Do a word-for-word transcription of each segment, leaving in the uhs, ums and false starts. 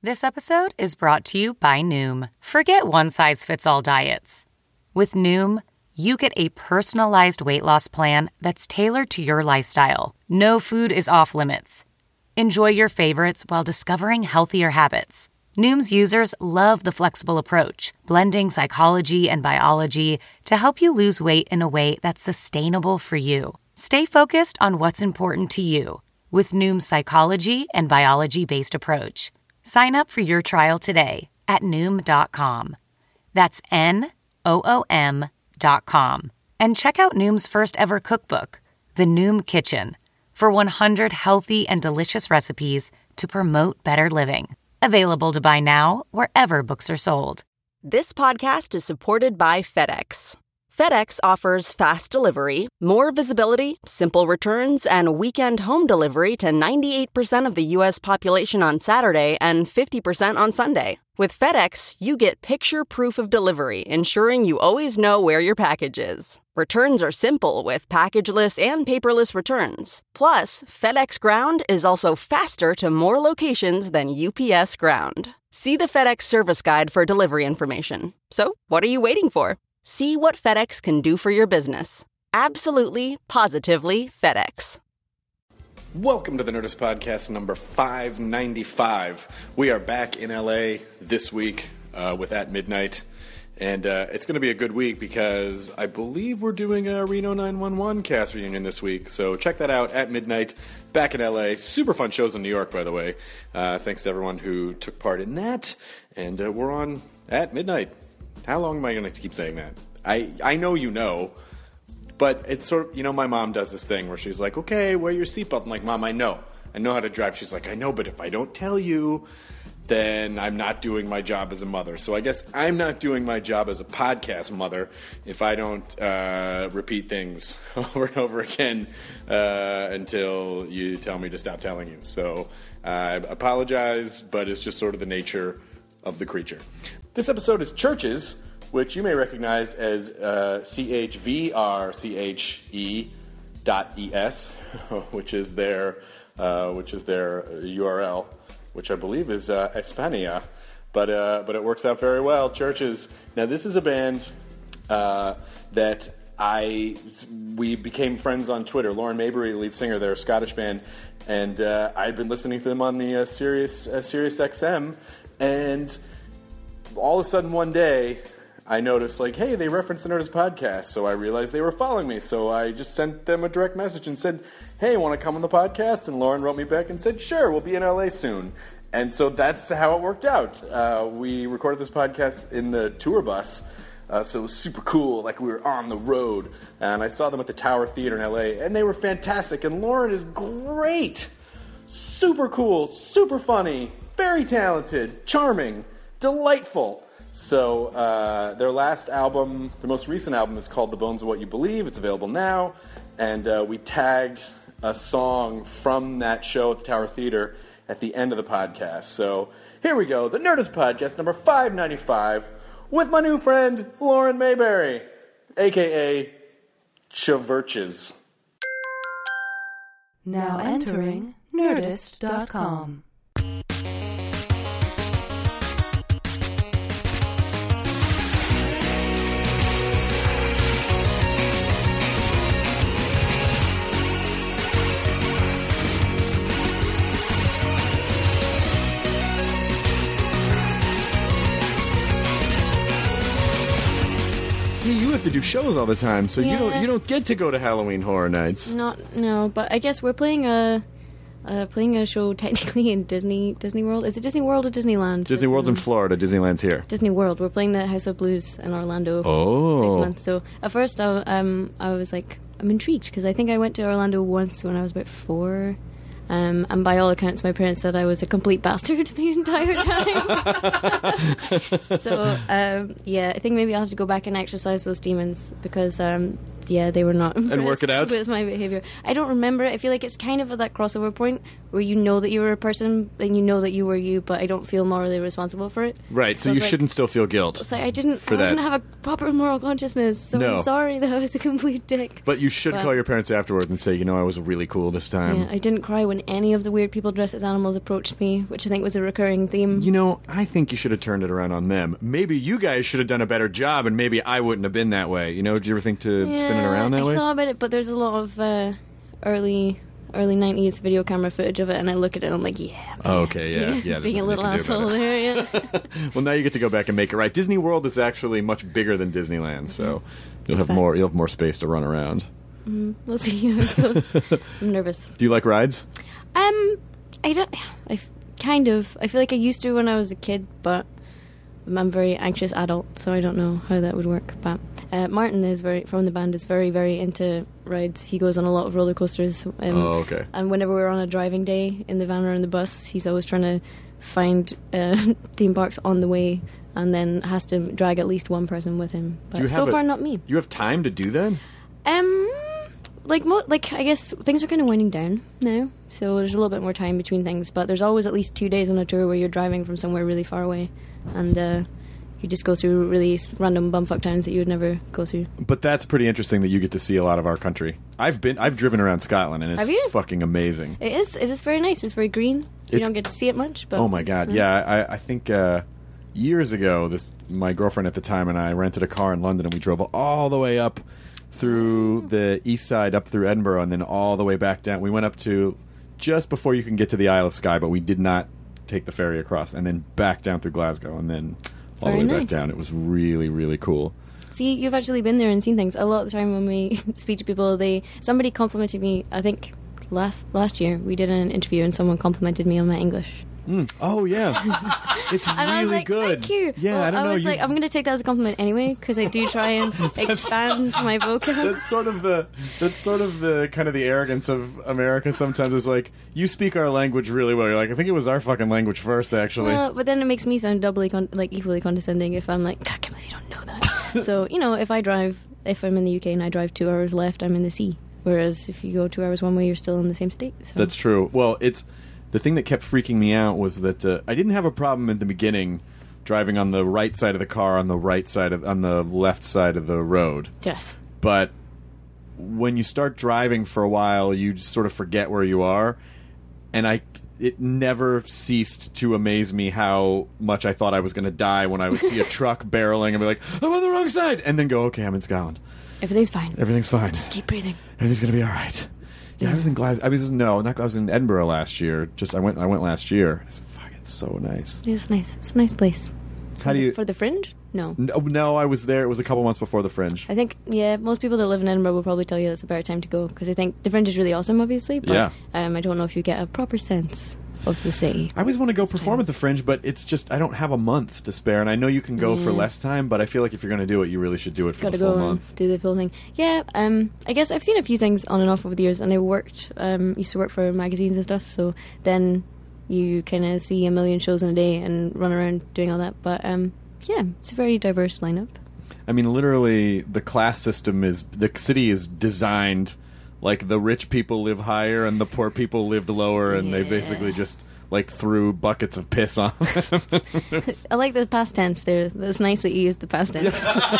This episode is brought to you by Noom. Forget one-size-fits-all diets. With Noom, you get a personalized weight loss plan that's tailored to your lifestyle. No food is off limits. Enjoy your favorites while discovering healthier habits. Noom's users love the flexible approach, blending psychology and biology to help you lose weight in a way that's sustainable for you. Stay focused on what's important to you with Noom's psychology and biology-based approach. Sign up for your trial today at Noom dot com. That's N O O M dot com. And check out Noom's first ever cookbook, The Noom Kitchen, for one hundred healthy and delicious recipes to promote better living. Available to buy now wherever books are sold. This podcast is supported by FedEx. FedEx offers fast delivery, more visibility, simple returns, and weekend home delivery to ninety-eight percent of the U S population on Saturday and fifty percent on Sunday. With FedEx, you get picture proof of delivery, ensuring you always know where your package is. Returns are simple with packageless and paperless returns. Plus, FedEx Ground is also faster to more locations than U P S Ground. See the FedEx service guide for delivery information. So, what are you waiting for? See what FedEx can do for your business. Absolutely, positively FedEx. Welcome to the Nerdist Podcast number five ninety-five. We are back in L A this week uh, with At Midnight. And uh, it's going to be a good week because I believe we're doing a Reno nine one one cast reunion this week. So check that out, At Midnight, back in L A. Super fun shows in New York, by the way. Uh, thanks to everyone who took part in that. And uh, we're on At Midnight. How long am I going to keep saying that? I, I know you know, but it's sort of, you know, my mom does this thing where she's like, okay, wear your seatbelt. I'm like, Mom, I know. I know how to drive. She's like, I know, but if I don't tell you, then I'm not doing my job as a mother. So I guess I'm not doing my job as a podcast mother if I don't uh, repeat things over and over again uh, until you tell me to stop telling you. So I apologize, but it's just sort of the nature of the creature. This episode is Churches, which you may recognize as uh, C H V R C H E dot E S, which is their uh, which is their U R L, which I believe is uh, España, but uh, but it works out very well. Churches. Now this is a band uh, that I we became friends on Twitter. Lauren Mayberry, lead singer, they're a Scottish band, and uh, I'd been listening to them on the uh, Sirius uh, Sirius X M, and all of a sudden one day I noticed, like, hey, they referenced the Nerdist Podcast, so I realized they were following me, so I just sent them a direct message and said, hey, want to come on the podcast? And Lauren wrote me back and said, sure, we'll be in L A soon. And so that's how it worked out. Uh, we recorded this podcast in the tour bus, uh, so it was super cool, like we were on the road. And I saw them at the Tower Theater in L A, and they were fantastic, and Lauren is great, super cool, super funny, very talented, charming, delightful. So uh, their last album, their most recent album, is called The Bones of What You Believe. It's available now. And uh, we tagged a song from that show at the Tower Theater at the end of the podcast. So here we go, the Nerdist Podcast number five ninety-five with my new friend, Lauren Mayberry, a k a. Chaverches. Now entering Nerdist dot com. See, you have to do shows all the time, so Yeah. you don't you don't get to go to Halloween Horror Nights. Not no, but I guess we're playing a uh, playing a show technically in Disney Disney World. Is it Disney World or Disneyland? Disney World's in Florida. Disneyland's here. Disney World. We're playing the House of Blues in Orlando Oh. next month. So at first, I, um, I was like, I'm intrigued because I think I went to Orlando once when I was about four. Um, and by all accounts, my parents said I was a complete bastard the entire time. so, um, yeah, I think maybe I'll have to go back and exercise those demons because um, yeah, they were not impressed And work it out? with my behaviour. I don't remember. I feel like it's kind of at that crossover point where you know that you were a person and you know that you were you, but I don't feel morally responsible for it. Right, so, So you it's like- shouldn't still feel guilt. It's like I didn't, For I that. didn't have a proper moral consciousness, so No. I'm sorry that I was a complete dick. But you should But- call your parents afterwards and say, you know, I was really cool this time. Yeah, I didn't cry when any of the weird people dressed as animals approached me, which I think was a recurring theme. You know, I think you should have turned it around on them. Maybe you guys should have done a better job, and maybe I wouldn't have been that way. You know, do you ever think to yeah, spin it around that I way? thought about it, but there's a lot of uh, early early nineties video camera footage of it, and I look at it and I'm like, yeah. Oh, okay, yeah, yeah. there's Being a nothing little you can do about asshole it. there, yeah. Well, now you get to go back and make it right. Disney World is actually much bigger than Disneyland, so you'll have Facts. more. You'll have more space to run around. We'll see how it goes. I'm nervous. Do you like rides? Um, I don't. I f- kind of. I feel like I used to when I was a kid, but I'm a very anxious adult, so I don't know how that would work. But uh, Martin is very from the band is very very into rides. He goes on a lot of roller coasters. Um, Oh, okay. And whenever we're on a driving day in the van or in the bus, he's always trying to find uh, theme parks on the way, and then has to drag at least one person with him. Do you But so have a- far, not me. You have time to do that? Um, like mo- like I guess things are kind of winding down now, so there's a little bit more time between things. But there's always at least two days on a tour where you're driving from somewhere really far away, and uh, you just go through really s- random bumfuck towns that you would never go through. But that's pretty interesting that you get to see a lot of our country. I've been, I've driven around Scotland, and it's Have you? fucking amazing. It is it is very nice. It's very green. You It's- don't get to see it much, but Oh my god, yeah. I, I think uh, years ago, this my girlfriend at the time and I rented a car in London, and we drove all the way up through the east side, up through Edinburgh, and then all the way back down. We went up to just before you can get to the Isle of Skye, but we did not take the ferry across, and then back down through Glasgow, and then all Very the way nice. back down. It was really, really cool. See, you've actually been there and seen things. A lot of the time when we speak to people, they somebody complimented me. I think last last year we did an interview and someone complimented me on my English. Mm. Oh yeah, it's And really I was like, good. thank you. Yeah, Well, I don't know. was like, you've- I'm going to take that as a compliment anyway, because I do try and expand my vocab. That's sort of the that's sort of the kind of the arrogance of America. Sometimes is like, you speak our language really well. You're like, I think it was our fucking language first, actually. Well, but then it makes me sound doubly, con- like equally condescending if I'm like, God, I can't believe you don't know that. So, you know, if I drive, if I'm in the U K and I drive two hours left, I'm in the sea. Whereas if you go two hours one way, you're still in the same state. So. That's true. Well, it's the thing that kept freaking me out was that uh, I didn't have a problem in the beginning driving on the right side of the car on the right side of on the left side of the road. Yes. But when you start driving for a while, you just sort of forget where you are, and I it never ceased to amaze me how much I thought I was going to die when I would see a truck barreling and be like, I'm on the wrong side, and then go, okay, I'm in Scotland. Everything's fine. Everything's fine. Keep breathing. Everything's going to be all right. Yeah, I was in Glasgow. I was no, not I was in Edinburgh last year. Just I went I went last year. It's fucking so nice. It's nice. It's a nice place. How do the, you For the Fringe? No. No, no, I was there. It was a couple months before the Fringe. I think, yeah, most people that live in Edinburgh will probably tell you that's a better time to go, because I think the Fringe is really awesome, obviously, but Yeah. um, I don't know if you get a proper sense of the city. I always want to go perform at the Fringe, but it's just I don't have a month to spare, and I know you can go for Yeah. less time, but I feel like if you're going to do it, you really should do it for Gotta the full go month. and do the full thing. Yeah, um, I guess I've seen a few things on and off over the years, and I worked, um, used to work for magazines and stuff, so then you kind of see a million shows in a day and run around doing all that, but um, yeah, it's a very diverse lineup. I mean, literally, the class system is the city is designed like the rich people live higher and the poor people lived lower, and they Yeah. basically just like threw buckets of piss on them. I like the past tense there. It's nice that you used the past tense.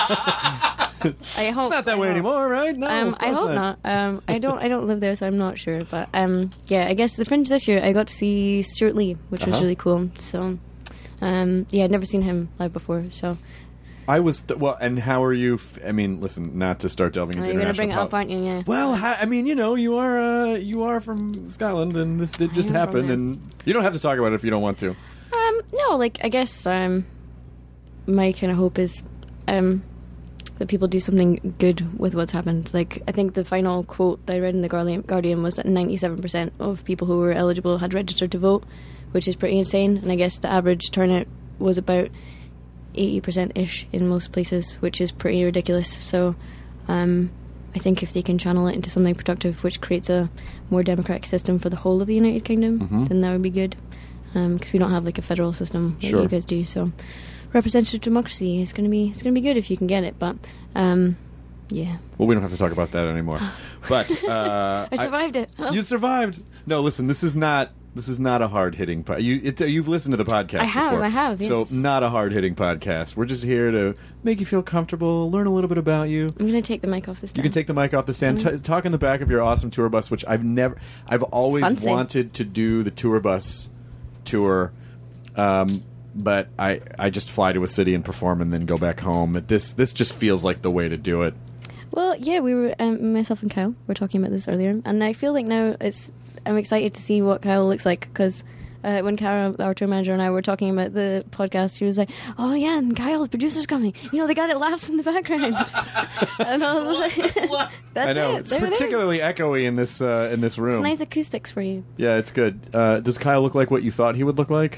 I hope It's not that I way hope. anymore, right? No, Um, of I course hope not. Um, I don't. I don't live there, so I'm not sure. But um, yeah, I guess the Fringe this year, I got to see Stuart Lee, which was Uh-huh. really cool. So, um, yeah, I'd never seen him live before. So, I was th- well, and how are you? F- I mean, listen, not to start delving oh, into you're gonna bring it international up, pol- aren't you? Yeah. Well, ha- I mean, you know, you are uh, you are from Scotland, and this did just am from happen, there. and you don't have to talk about it if you don't want to. Um, no, like I guess um, my kind of hope is um that people do something good with what's happened. Like I think the final quote that I read in the Guardian, Guardian was that ninety-seven percent of people who were eligible had registered to vote, which is pretty insane. And I guess the average turnout was about eighty percent ish in most places, which is pretty ridiculous. So um, I think if they can channel it into something productive, which creates a more democratic system for the whole of the United Kingdom, Mhm. then that would be good. Because we don't have like a federal system that Sure. you guys do. So representative democracy is going to be it's going to be good if you can get it. But um, Yeah. Well, we don't have to talk about that anymore. But uh, I survived I, it. Oh. You survived. No, listen. This is not. This is not a hard hitting. Po- you it, you've listened to the podcast. I have. Before, I have. Yes. So not a hard hitting podcast. We're just here to make you feel comfortable, learn a little bit about you. I'm gonna take the mic off this time. You can take the mic off the stand. Mm-hmm. T- talk in the back of your awesome tour bus, which I've never. I've always fancy. wanted to do the tour bus tour. Um, but I, I just fly to a city and perform and then go back home. This this just feels like the way to do it. Well, yeah, we were um, myself and Kyle were talking about this earlier, and I feel like now it's I'm excited to see what Kyle looks like because uh, when Kyle, our tour manager, and I were talking about the podcast, she was like, "Oh yeah, and Kyle, the producer's coming. You know, the guy that laughs in the background." And I was like, "That's I know it. it's There it is. particularly echoey in this uh, in this room. It's nice acoustics for you." Yeah, it's good. Uh, does Kyle look like what you thought he would look like?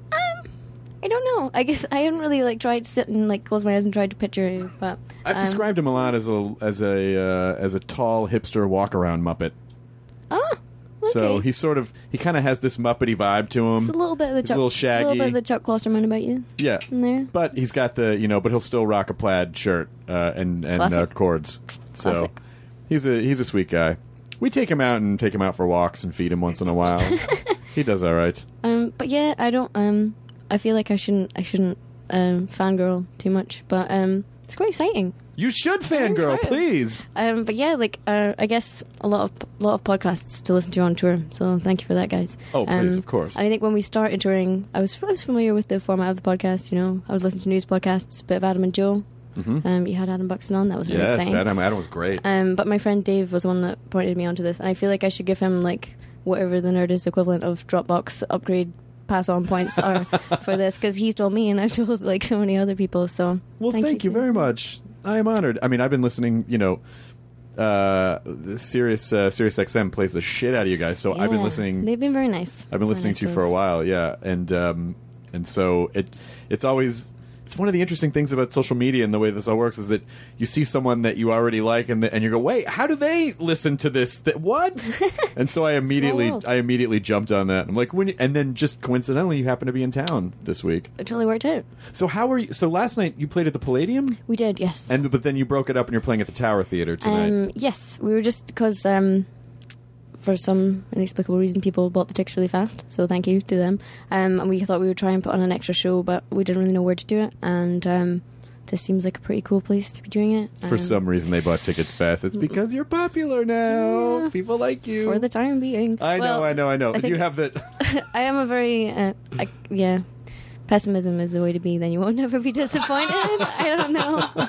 I don't know. I guess I haven't really like tried to sit and like close my eyes and tried to picture it, but I've um, described him a lot as a as a uh, as a tall hipster walk around Muppet. Oh, okay. So he sort of he kind of has this Muppety vibe to him. It's a little bit of the He's Chuck, a little shaggy. little bit of the Chuck Klosterman about you. Yeah, in there. but he's got the you know, but he'll still rock a plaid shirt uh, and and uh, Classic. cords. So Classic. he's a he's a sweet guy. We take him out and take him out for walks and feed him once in a while. He does all right. Um, but yeah, I don't. Um, I feel like I shouldn't. I shouldn't um, fangirl too much, but um, it's quite exciting. You should fangirl, sorry. please. Um, but yeah, like uh, I guess a lot of lot of podcasts to listen to on tour. So thank you for that, guys. Oh, please, Um, of course. I think when we started touring, I was I was familiar with the format of the podcast. You know, I was listening to news podcasts, bit of Adam and Joe. Mm-hmm. Um, you had Adam Buxton on. That was really Yes, exciting. Adam. Adam was great. Um, but my friend Dave was the one that pointed me onto this, and I feel like I should give him like whatever the Nerdist equivalent of Dropbox upgrade pass on points are for this, because he's told me and I've told like so many other people. So Well, thank, thank you, you very much. I am honored. I mean, I've been listening. You know, uh, the Sirius uh, Sirius X M plays the shit out of you guys. So I've been Yeah. listening. They've been very nice. I've been Very listening nice to you to for a us. while. Yeah, and um, and so it it's always. It's one of the interesting things about social media and the way this all works is that you see someone that you already like and the, and you go, wait, how do they listen to this? Th- what? And so I immediately world. I immediately jumped on that. I'm like, when you, and then just coincidentally, you happen to be in town this week. It totally worked out. So how are you? So last night you played at the Palladium, We did, yes. and but then you broke it up and you're playing at the Tower Theater tonight. Um, yes, we were just because um, for some inexplicable reason people bought the tickets really fast. So thank you to them. Um, and we thought we would try and put on an extra show, but we didn't really know where to do it. And um, this seems like a pretty cool place to be doing it. For Um, some reason, they bought tickets fast. It's because you're popular now. Yeah. People like you. for the time being. I know, Well, I know, I know. I think- you have that. I am a very uh, I, yeah. Pessimism is the way to be. Then you won't ever be disappointed. I don't know.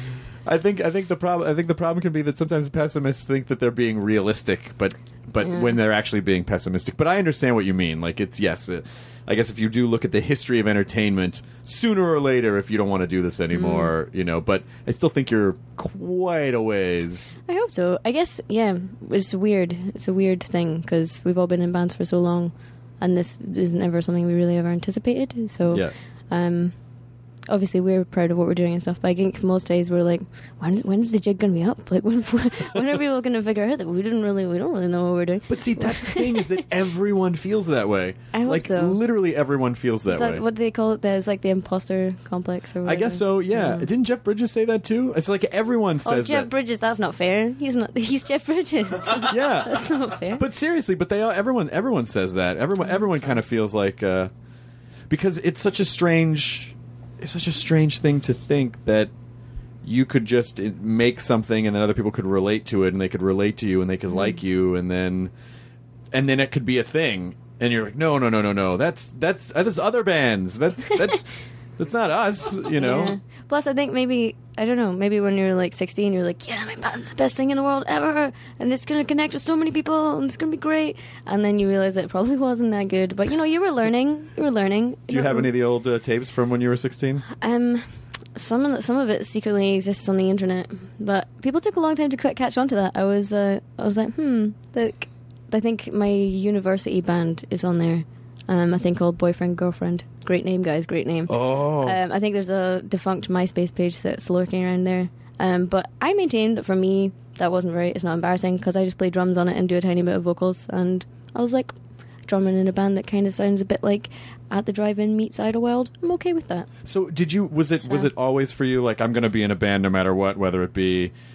I think I think the problem I think the problem can be that sometimes pessimists think that they're being realistic, but but Yeah. when they're actually being pessimistic. But I understand what you mean. Like it's yes, uh, I guess if you do look at the history of entertainment, sooner or later, if you don't want to do this anymore, Mm. you know. But I still think you're quite a ways. I hope so. I guess yeah. It's weird. It's a weird thing because we've all been in bands for so long, and this isn't ever something we really ever anticipated. So Yeah. um, obviously we're proud of what we're doing and stuff. But I think most days we're like, when when's the jig going to be up? Like when when are people going to figure out that we didn't really we don't really know what we're doing? But see, that's the thing is that everyone feels that way. I hope like so. literally everyone feels that Is that way. what do they call it? There's like the imposter complex or I whatever. guess so. Yeah. Didn't Jeff Bridges say that too? It's like everyone Oh, says Jeff that. Bridges, that's not fair. He's not. He's Jeff Bridges. Yeah. That's not fair. But seriously, but they all, everyone everyone says that. Everyone everyone kind of feels like uh, because it's such a strange it's such a strange thing to think that you could just uh, make something and then other people could relate to it and they could relate to you and they could Mm-hmm. like you and then and then it could be a thing and you're like no no no no no that's that's uh, that's other bands that's that's that's not us, you know. Yeah. Plus, I think maybe I don't know. Maybe when you're like sixteen, you're like, "Yeah, my band's the best thing in the world ever, and it's gonna connect with so many people, and it's gonna be great." And then you realize it probably wasn't that good. But you know, you were learning. You were learning. Do you have any of the old uh, tapes from when you were sixteen? Um, some of the, some of it secretly exists on the internet, but people took a long time to c- catch on to that. I was uh, I was like, hmm. Like, I think my university band is on there. Um, I think called Boyfriend Girlfriend. Great name, guys. Great name. Oh. Um, I think there's a defunct MySpace page that's lurking around there. Um, but I maintain that for me, that wasn't very. It's not embarrassing because I just play drums on it and do a tiny bit of vocals. And I was like, drumming in a band that kind of sounds a bit like At the Drive-In meets Idlewild. I'm okay with that. So did you was it was So- it always for you like I'm going to be in a band no matter what, whether it be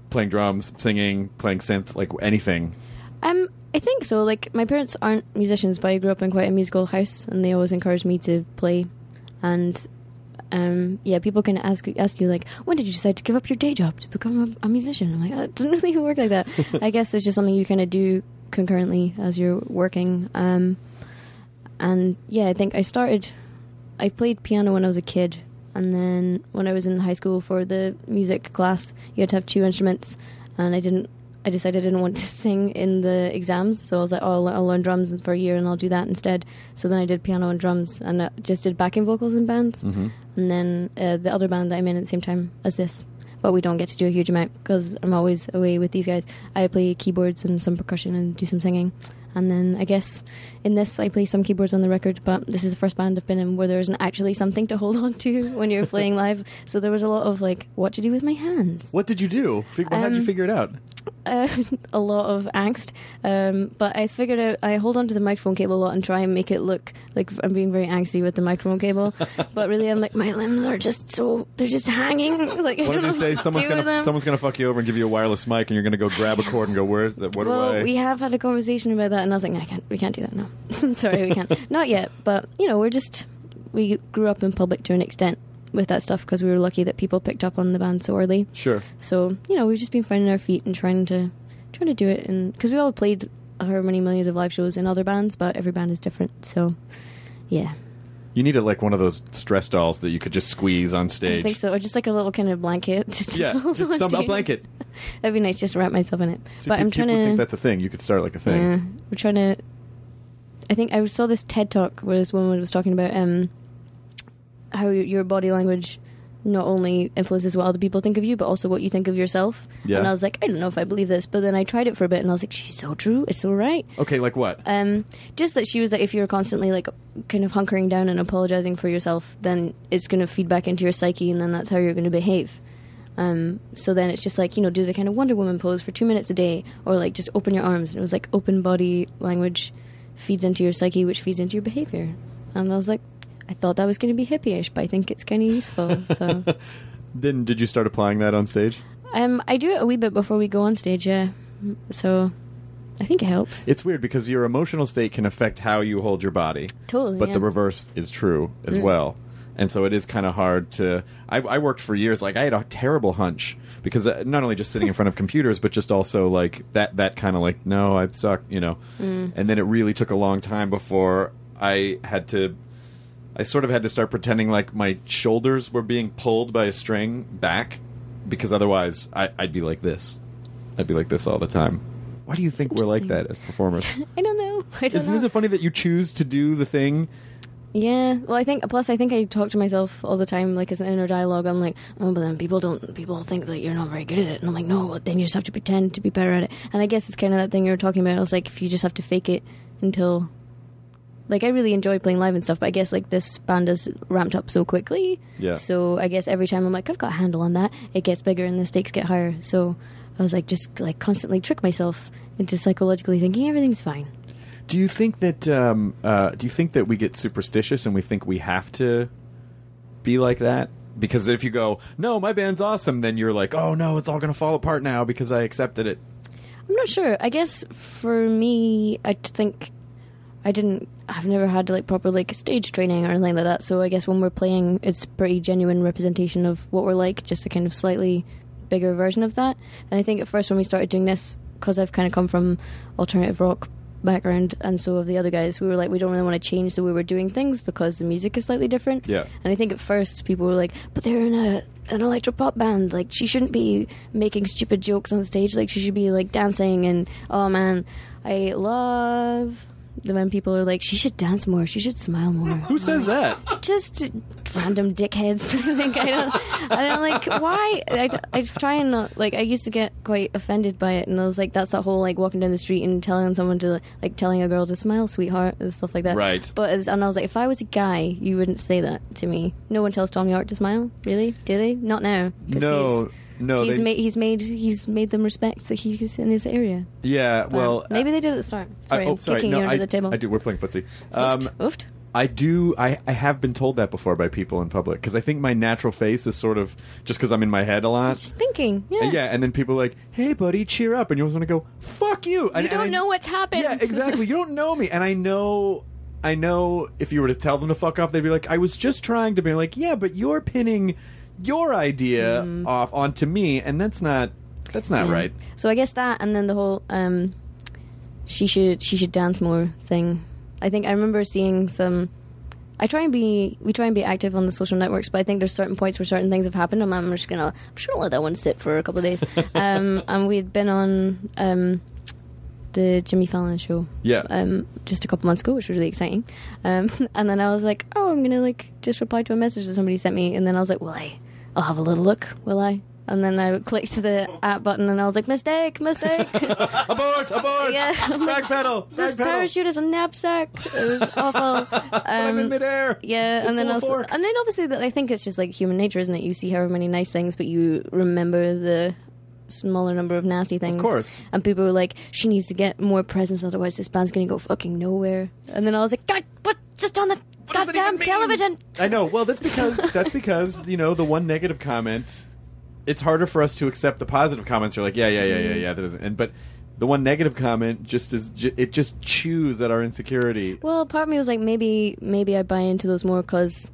playing drums, singing, playing synth, like anything? Um, I think so. Like, my parents aren't musicians, but I grew up in quite a musical house, and they always encouraged me to play. And um, yeah, people can ask ask you like, when did you decide to give up your day job to become a, a musician? I'm like, oh, it doesn't really work like that. I guess it's just something you kind of do concurrently as you're working. Um, and yeah, I think I started. I played piano when I was a kid, and then when I was in high school for the music class, you had to have two instruments, and I didn't. I decided I didn't want to sing in the exams, so I was like, oh, I'll, I'll learn drums for a year and I'll do that instead. So then I did piano and drums, and I just did backing vocals in bands. Mm-hmm. And then uh, the other band that I'm in at the same time as this, but we don't get to do a huge amount because I'm always away with these guys. I play keyboards and some percussion and do some singing. And then I guess in this I play some keyboards on the record, but this is the first band I've been in where there isn't actually something to hold on to when you're playing live. So there was a lot of like, what to do with my hands. What did you do? Fig- um, how did you figure it out? Uh, a lot of angst, um, but I figured out I hold on to the microphone cable a lot and try and make it look like I'm being very angsty with the microphone cable, but really I'm like, my limbs are just so, they're just hanging. Like, one of these days someone's gonna someone's gonna fuck you over and give you a wireless mic, and you're gonna go grab a cord and go, where's that? What well, do I? We have had a conversation about that, and I was like, no, I can't, we can't do that now. Sorry, we can't. Not yet, but you know, we're just, we grew up in public to an extent with that stuff because we were lucky that people picked up on the band so early. Sure. So, you know, we've just been finding our feet and trying to trying to do it, and because we all played however many millions of live shows in other bands, but every band is different. So, yeah. You needed like one of those stress dolls that you could just squeeze on stage. I think so, or just like a little kind of blanket. Just yeah, just some, a blanket. That'd be nice, just to wrap myself in it. See, but pe- I'm trying people to think that's a thing. You could start like a thing. Yeah, we're trying to. I think I saw this TED talk where this woman was talking about um, how your body language not only influences what other people think of you, but also what you think of yourself. Yeah. And I was like, I don't know if I believe this, but then I tried it for a bit, and I was like, she's so true. It's so right. Okay, like what? Um, just that she was like, if you're constantly like kind of hunkering down and apologizing for yourself, then it's going to feed back into your psyche, and then that's how you're going to behave. Um, so then it's just like, you know, do the kind of Wonder Woman pose for two minutes a day, or like just open your arms. And it was like open body language feeds into your psyche, which feeds into your behavior. And I was like, I thought that was going to be hippie-ish, but I think it's kind of useful. So, then did you start applying that on stage? Um, I do it a wee bit before we go on stage, yeah. So I think it helps. It's weird because your emotional state can affect how you hold your body. Totally, But yeah. the reverse is true as Mm. well. And so it is kind of hard to... I, I worked for years, like I had a terrible hunch because uh, not only just sitting in front of computers, but just also like that, that kind of like, no, I suck, you know. Mm. And then it really took a long time before I had to... I sort of had to start pretending like my shoulders were being pulled by a string back, because otherwise I, I'd be like this. I'd be like this all the time. Why do you think we're like that as performers? I don't know. I don't Isn't know. it funny that you choose to do the thing? Yeah. Well, I think, plus I think I talk to myself all the time, like as an inner dialogue. I'm like, oh, but then people don't, people think that you're not very good at it. And I'm like, no, well, then you just have to pretend to be better at it. And I guess it's kind of that thing you were talking about. It's like, if you just have to fake it until... Like, I really enjoy playing live and stuff, but I guess, like, this band is ramped up so quickly. Yeah. So I guess every time I'm like, I've got a handle on that, it gets bigger and the stakes get higher. So I was like, just, like, constantly trick myself into psychologically thinking everything's fine. Do you think that, um, uh, do you think that we get superstitious and we think we have to be like that? Because if you go, no, my band's awesome, then you're like, oh, no, it's all going to fall apart now because I accepted it. I'm not sure. I guess for me, I think I didn't... I've never had like proper like stage training or anything like that, so I guess when we're playing, it's pretty genuine representation of what we're like, just a kind of slightly bigger version of that. And I think at first when we started doing this, because I've kind of come from alternative rock background, and so have the other guys, we were like, we don't really want to change the way we're doing things because the music is slightly different. Yeah. And I think at first people were like, but they're in a an electropop band, like she shouldn't be making stupid jokes on stage, like she should be like dancing. And oh man, I love the when people are like, she should dance more, she should smile more. Who says that? Just random dickheads. I think I don't. I don't like why. I, I try and not like. I used to get quite offended by it, and I was like, that's that whole like walking down the street and telling someone to like telling a girl to smile, sweetheart, and stuff like that. Right. But as, and I was like, if I was a guy, you wouldn't say that to me. No one tells Tom York to smile. Really? Do they? Not now. 'Cause No. He's, No, he's they- made he's made he's made them respect that he's in his area. Yeah, But well, maybe they did at the start. Sorry, I, oh, I'm sorry. kicking no, you under I, the table. I do. We're playing footsie. Um, Oofed. I do. I, I have been told that before by people in public because I think my natural face is sort of just because I'm in my head a lot. Just thinking, yeah. And yeah, and then people are like, "Hey, buddy, cheer up," and you always want to go, "Fuck you!" You and, don't and I, know what's happened. Yeah, exactly. You don't know me, and I know. I know if you were to tell them to fuck off, they'd be like, "I was just trying to be like, yeah, but you're pinning your idea mm. off onto me, and that's not that's not yeah. right." So I guess that, and then the whole um, she should she should dance more thing. I think I remember seeing some. I try and be, we try and be active on the social networks, but I think there's certain points where certain things have happened, and I'm just gonna, I'm just gonna let that one sit for a couple of days. um, and we'd been on um, the Jimmy Fallon show, yeah, um, just a couple months ago, which was really exciting. Um, and then I was like, oh, I'm gonna like just reply to a message that somebody sent me, and then I was like, well, I, I'll have a little look, will I? And then I clicked the at button, and I was like, mistake, mistake. abort, abort, yeah, backpedal, this backpedal. parachute is a knapsack. It was awful. Um, I'm in midair. Yeah, it's and then full of also, forks. and then obviously, that I think it's just like human nature, isn't it? You see however many nice things, but you remember the smaller number of nasty things. Of course. And people were like, she needs to get more presence, otherwise this band's going to go fucking nowhere. And then I was like, God, what? Just on the What does it goddamn even mean? television. I know. Well, that's because that's because you know the one negative comment. It's harder for us to accept the positive comments. You're like, yeah, yeah, yeah, yeah, yeah. That isn't. And but the one negative comment just is. It just chews at our insecurity. Well, part of me was like, maybe, maybe I buy into those more because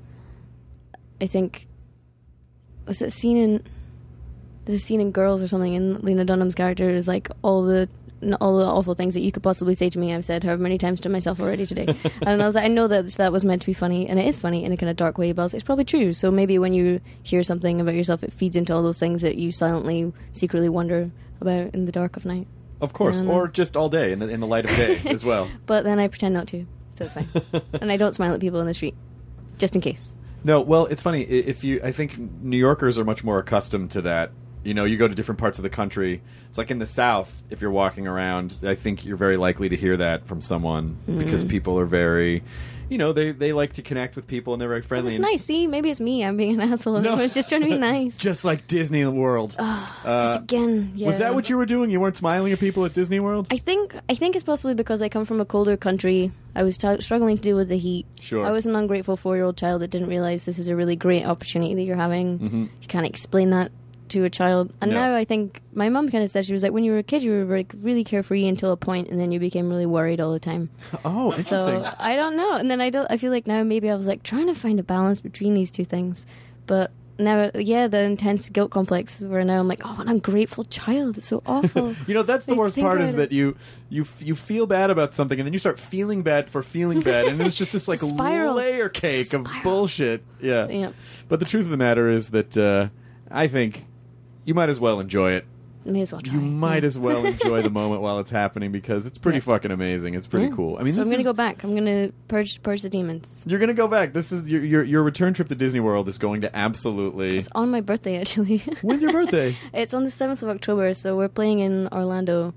I think was it scene in there's a scene in Girls or something, and Lena Dunham's character is like all the all the awful things that you could possibly say to me. I've said however many times to myself already today, and I was like, I know that that was meant to be funny, and it is funny in a kind of dark way, but I was like, it's probably true. So maybe when you hear something about yourself, it feeds into all those things that you silently, secretly wonder about in the dark of night. Of course, Um, or just all day in the in the light of day as well. But then I pretend not to, so it's fine, and I don't smile at people in the street, just in case. No, well, it's funny. I- If you, I think New Yorkers are much more accustomed to that. You know, you go to different parts of the country. It's like in the South, if you're walking around, I think you're very likely to hear that from someone Mm. because people are very, you know, they, they like to connect with people and they're very friendly. It's and- nice. See, maybe it's me. I'm being an asshole. No. I was just trying to be nice. Just like Disney World. Oh, Uh, just again. Yeah. Was that what you were doing? You weren't smiling at people at Disney World? I think I think it's possibly because I come from a colder country. I was t- struggling to deal with the heat. Sure. I was an ungrateful four-year-old child that didn't realize this is a really great opportunity that you're having. Mm-hmm. You can't explain that to a child. And No. now I think my mum kind of said, she was like, when you were a kid, you were like really carefree until a point, and then you became really worried all the time. Oh, interesting. So I don't know. And then I don't. I feel like now maybe I was like trying to find a balance between these two things, but. Now, yeah, the intense guilt complex where now I'm like, oh, an ungrateful child. It's so awful. You know, that's the I worst think part about is it. that you you f- you feel bad about something and then you start feeling bad for feeling bad and it's just this like It's a spiral. layer cake of Spiral. bullshit. Yeah. Yeah. But the truth of the matter is that uh, I think you might as well enjoy it. May as well try. You might yeah. as well enjoy the moment while it's happening because it's pretty Yeah. fucking amazing. It's pretty Yeah. cool. I mean, so this I'm gonna is- go back. I'm gonna purge purge the demons. You're gonna go back. This is your, your your return trip to Disney World is going to absolutely. It's on my birthday, actually. When's your birthday? It's on the seventh of October, so we're playing in Orlando.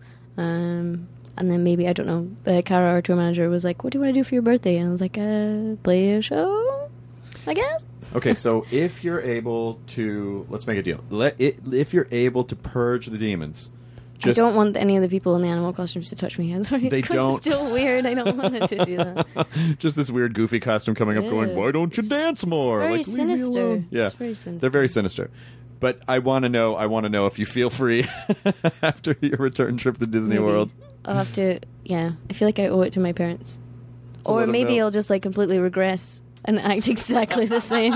Um, and then maybe, I don't know, uh, Cara, our tour manager, was like, what do you want to do for your birthday? And I was like, uh, play a show, I guess. Okay, so if you're able to, let's make a deal. Let it, if you're able to purge the demons, just I don't want any of the people in the animal costumes to touch me. I'm sorry. They it's don't. still weird. I don't want it to do that. just this weird goofy costume coming up, Yeah. going, "Why don't you dance more?" It's very like, leave me sinister. alone. Yeah, It's very sinister. they're very sinister. But I want to know. I want to know if you feel free after your return trip to Disney Maybe. World. I'll have to, yeah. I feel like I owe it to my parents. To let Or 'em maybe know. I'll just like completely regress and act exactly the same.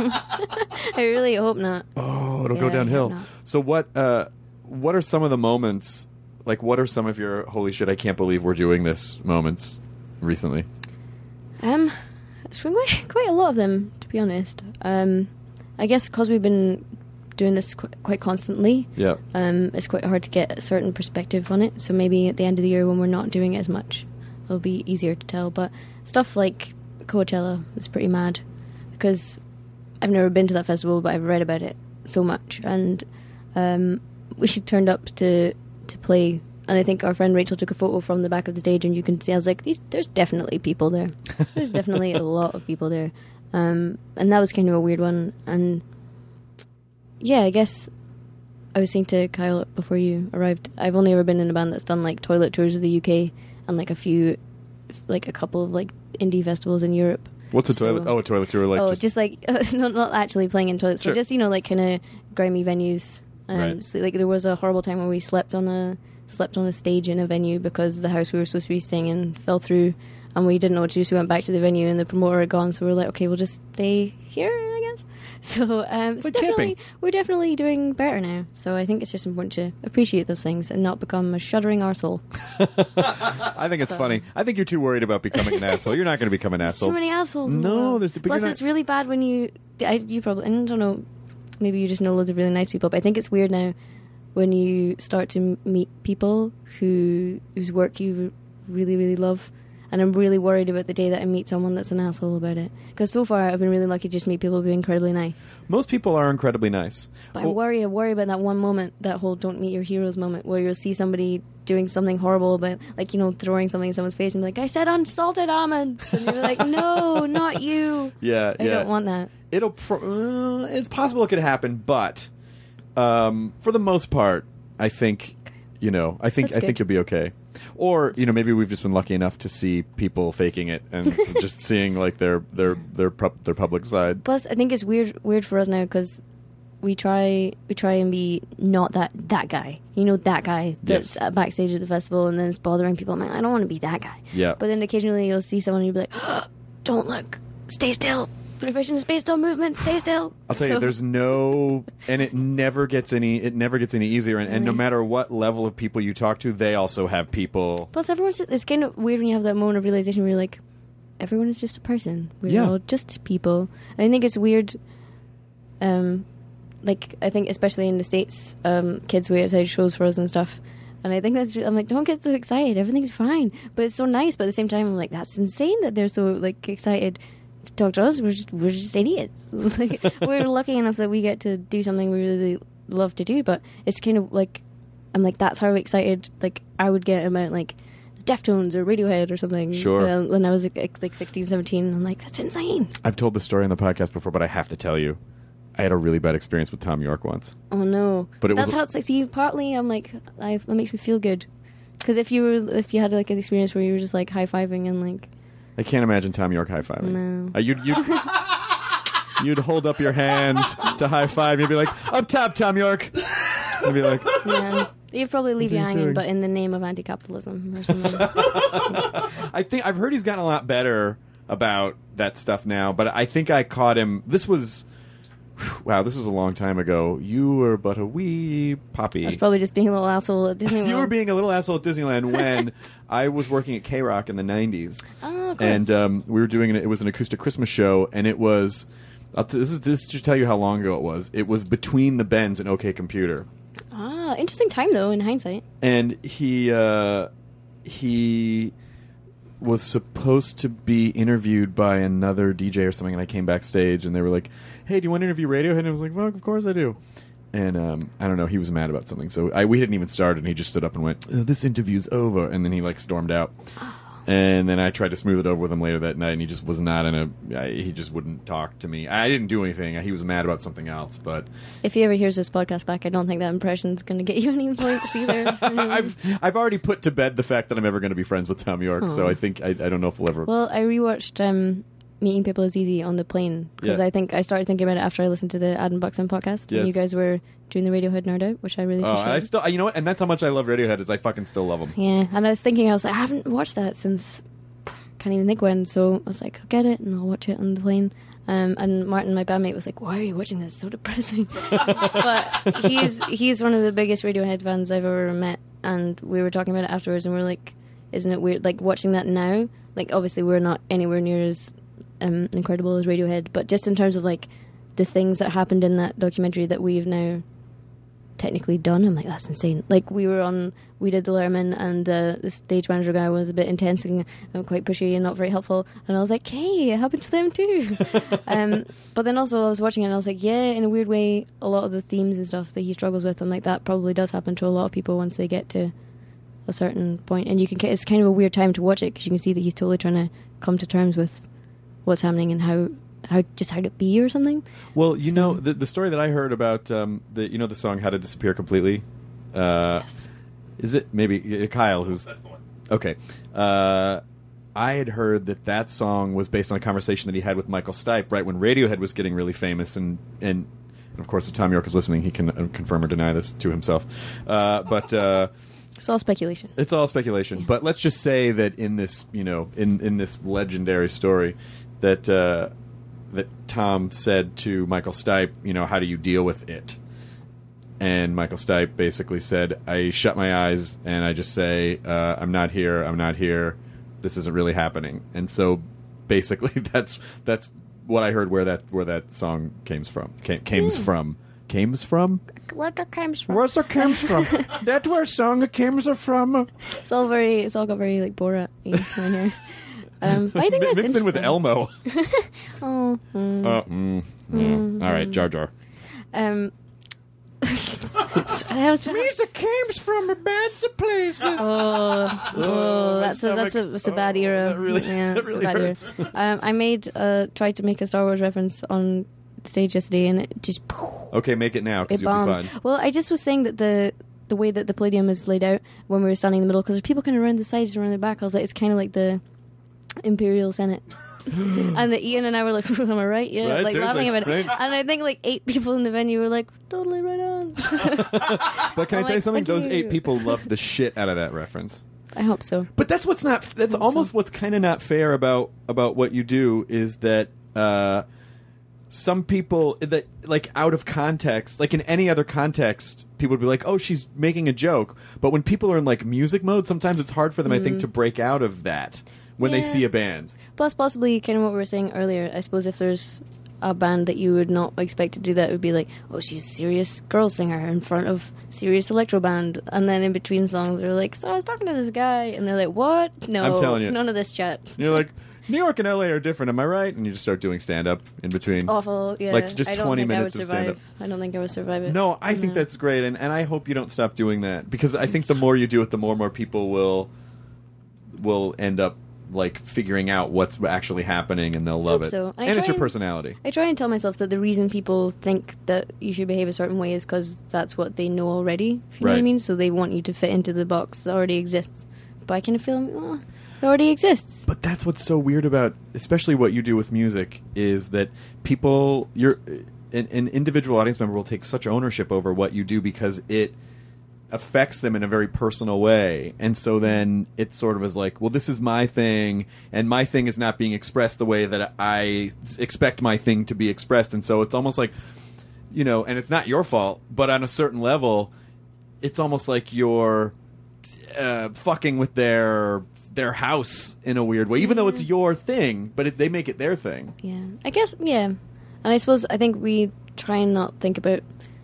I really hope not. Oh, it'll Yeah, go I downhill. hope not. So what? Uh, what are some of the moments? Like, what are some of your holy shit? I can't believe we're doing this moments recently. Um, it's been quite, quite a lot of them, to be honest. Um, I guess because we've been doing this qu- quite constantly, Yeah. um, it's quite hard to get a certain perspective on it. So maybe at the end of the year when we're not doing it as much, it'll be easier to tell. But stuff like Coachella is pretty mad because I've never been to that festival, but I've read about it so much. And um, we turned up to to play, and I think our friend Rachel took a photo from the back of the stage, and you can see I was like, "These, there's definitely people there. There's definitely a lot of people there." Um, and that was kind of a weird one. And yeah, I guess I was saying to Kyle before you arrived, I've only ever been in a band that's done like toilet tours of the U K and like a few, like a couple of like indie festivals in Europe. What's a So- toilet? Oh, a toilet tour. Like oh, just, just, like not not actually playing in toilets, Sure. but just you know like kind of grimy venues. Um, Right. so, like there was a horrible time when we slept on a slept on a stage in a venue because the house we were supposed to be staying in fell through, and we didn't know what to do. So we went back to the venue, and the promoter had gone. So we were like, okay, we'll just stay here, I guess. So um, it's Like definitely camping. we're definitely doing better now. So I think it's just important to appreciate those things and not become a shuddering arsehole. I think it's so- funny. I think you're too worried about becoming an asshole. You're not going to become an There's asshole. too many assholes. In the No, world. there's- but Plus, you're not- it's really bad when you. I, you probably. And I don't know. Maybe you just know loads of really nice people, but I think it's weird now when you start to m- meet people who whose work you really, really love. And I'm really worried about the day that I meet someone that's an asshole about it. Because so far, I've been really lucky to just meet people who are incredibly nice. Most people are incredibly nice. But Well, I worry, I worry about that one moment, that whole "don't meet your heroes" moment, where you'll see somebody doing something horrible about, like, you know, throwing something in someone's face and be like, "I said unsalted almonds," and you're like, "No, not you." yeah, I yeah. don't want that. It'll. Pro- uh, it's possible it could happen, but um, for the most part, I think you know. I think That's I think good. you'll be okay. Or you know, maybe we've just been lucky enough to see people faking it and just seeing like their their their pu- their public side. Plus, I think it's weird weird for us now because we try we try and be not that that guy. You know, that guy that's Yes. uh, backstage at the festival and then it's bothering people. I'm like, I don't want to be that guy. Yeah. But then occasionally you'll see someone and you'll be like, "Don't look, stay still. Innovation is based on movement. Stay still." I'll tell you, So- there's no, and it never gets any, it never gets any easier. And, and no Really? matter what level of people you talk to, they also have people. Plus, everyone's just, it's kind of weird when you have that moment of realization where you're like, everyone is just a person. We're Yeah. all just people. And I think it's weird. Um, like I think especially in the States, um, kids wait outside shows for us and stuff. And I think that's I'm like, don't get so excited. Everything's fine. But it's so nice. But at the same time, I'm like, that's insane that they're so like excited to talk to us. We're just, we're just idiots. It's like, we're lucky enough that we get to do something we really love to do. But it's kind of like, I'm like, that's how excited like I would get about like Deftones or Radiohead or something. Sure. Uh, when I was like, like sixteen, seventeen, I'm like, that's insane. I've told this story on the podcast before, but I have to tell you, I had a really bad experience with Tom York once. Oh no! But it that's was- how it's like. See, partly I'm like, I, it makes me feel good because if you were, if you had like an experience where you were just like high fiving and like, I can't imagine Tom York high fiving. No. Uh, you'd you'd, you'd hold up your hands to high five. You'd be like, "Up top, Tom York." I'd be like, yeah, you'd probably leave you What are you hanging, saying? but in the name of anti-capitalism or something. I think I've heard he's gotten a lot better about that stuff now. But I think I caught him. This was. Wow, this was a long time ago. You were but a wee poppy. I was probably just being a little asshole at Disney World. You were being a little asshole at Disneyland when I was working at K Rock in the nineties. Oh, of course. And um, we were doing it. It was an acoustic Christmas show, and it was. I'll t- this is this should tell you how long ago it was. It was between the Bends and OK Computer, ah, interesting time though. In hindsight, and he uh, he was supposed to be interviewed by another D J or something, and I came backstage, and they were like, "Hey, do you want to interview Radiohead?" And I was like, "Well, of course I do." And um, I don't know, he was mad about something, so I, we hadn't even started, and he just stood up and went, oh, "This interview's over," and then he like stormed out. And then I tried to smooth it over with him later that night, and he just was not in a. I, he just wouldn't talk to me. I didn't do anything. He was mad about something else, but if he ever hears this podcast back, I don't think that impression's going to get you any points either. I've I've already put to bed the fact that I'm ever going to be friends with Tom York. So I think I, I don't know if we'll ever. Well, I rewatched um, Meeting People Is Easy on the plane because Yeah. I think I started thinking about it after I listened to the Adam Buxton podcast. Yes. And you guys were doing the Radiohead Nerd Out, which I really oh, appreciate. I still you know what, and that's how much I love Radiohead. Is I fucking still love them. Yeah, and I was thinking, I was like, I haven't watched that since, can't even think when, so I was like, I'll get it and I'll watch it on the plane. Um, and Martin, my bandmate, was like, why are you watching this? It's so depressing. But he's he's one of the biggest Radiohead fans I've ever met, and we were talking about it afterwards, and we are like, isn't it weird, like, watching that now? Like, obviously we're not anywhere near as um, incredible as Radiohead, but just in terms of, like, the things that happened in that documentary that we've now technically done, I'm like, that's insane. Like, we were on, we did the Letterman, and uh, the stage manager guy was a bit intense and uh, quite pushy and not very helpful, and I was like, hey, it happened to them too. um, but then also I was watching it and I was like, yeah, in a weird way, a lot of the themes and stuff that he struggles with, I'm like, that probably does happen to a lot of people once they get to a certain point. And you can, it's kind of a weird time to watch it because you can see that he's totally trying to come to terms with what's happening and how how just how to be or something. Well, you know the the story that I heard about um, the you know the song "How to Disappear Completely." Uh, Yes. Is it maybe uh, Kyle who's That's the one. okay? Uh, I had heard that that song was based on a conversation that he had with Michael Stipe right when Radiohead was getting really famous, and and, and of course if Tom York is listening, he can uh, confirm or deny this to himself. Uh, but uh, it's all speculation. It's all speculation. Yeah. But let's just say that in this, you know, in in this legendary story, that uh, that Tom said to Michael Stipe, you know, how do you deal with it? And Michael Stipe basically said, I shut my eyes and I just say, uh, I'm not here, I'm not here. This isn't really happening. And so basically that's that's what I heard where that where that song came from. Came, cames yeah. from. Cames from? Where it comes from. Where it comes from. That's where song it came from. It's all very it's all got very like Borat in here. Um, I think that's Vincent with Elmo. oh. Mm. Uh, mm, mm. All right, Jar Jar. Um I was music comes from a bad place. Oh, oh, that's a that's a that's a bad era. Oh, that really, yeah, that really a bad hurts. era. Um, I made uh tried to make a Star Wars reference on stage yesterday, and it just okay, make it now because it you'll bombed. be fine. Well, I just was saying that the the way that the Palladium is laid out when we were standing in the middle, because there's people kind of around the sides and around the back. I was like, it's kind of like the Imperial Senate. And the Ian and I were like, am I right? Yeah, right, like laughing about right. it. And I think like eight people in the venue were like, totally right on. But can I'm I tell you like, something? thank Those you. eight people loved the shit out of that reference. I hope so. But that's what's not. That's almost so. what's kind of not fair about about what you do is that uh, some people that like out of context, like in any other context, people would be like, "Oh, she's making a joke." But when people are in like music mode, sometimes it's hard for them, Mm. I think, to break out of that when Yeah. they see a band. Plus, possibly, kind of what we were saying earlier, I suppose if there's a band that you would not expect to do that, it would be like, oh, she's a serious girl singer in front of serious electro band. And then in between songs, they're like, so I was talking to this guy. And they're like, what? No, I'm telling you. none of this chat. And you're like, New York and L A are different, am I right? And you just start doing stand-up in between. Awful, yeah. Like just I don't twenty think minutes I would of survive. stand-up. I don't think I would survive it. No, I think No. that's great, and, and I hope you don't stop doing that, because I think the more you do it, the more and more people will will end up like figuring out what's actually happening, and they'll love hope it. so. And I And it's try your and- personality. I try and tell myself that the reason people think that you should behave a certain way is because that's what they know already, if you know what I Right. mean? So they want you to fit into the box that already exists. But I kind of feel, oh, it already exists. But that's what's so weird about, especially what you do with music, is that people, you're an, an individual audience member will take such ownership over what you do because it affects them in a very personal way, and so then it sort of is like, well, this is my thing, and my thing is not being expressed the way that I expect my thing to be expressed, and so it's almost like, you know, and it's not your fault, but on a certain level, it's almost like you're uh, fucking with their their house in a weird way, even though it's your thing, but it, they make it their thing. Yeah. I guess, yeah. And I suppose, I think we try and not think about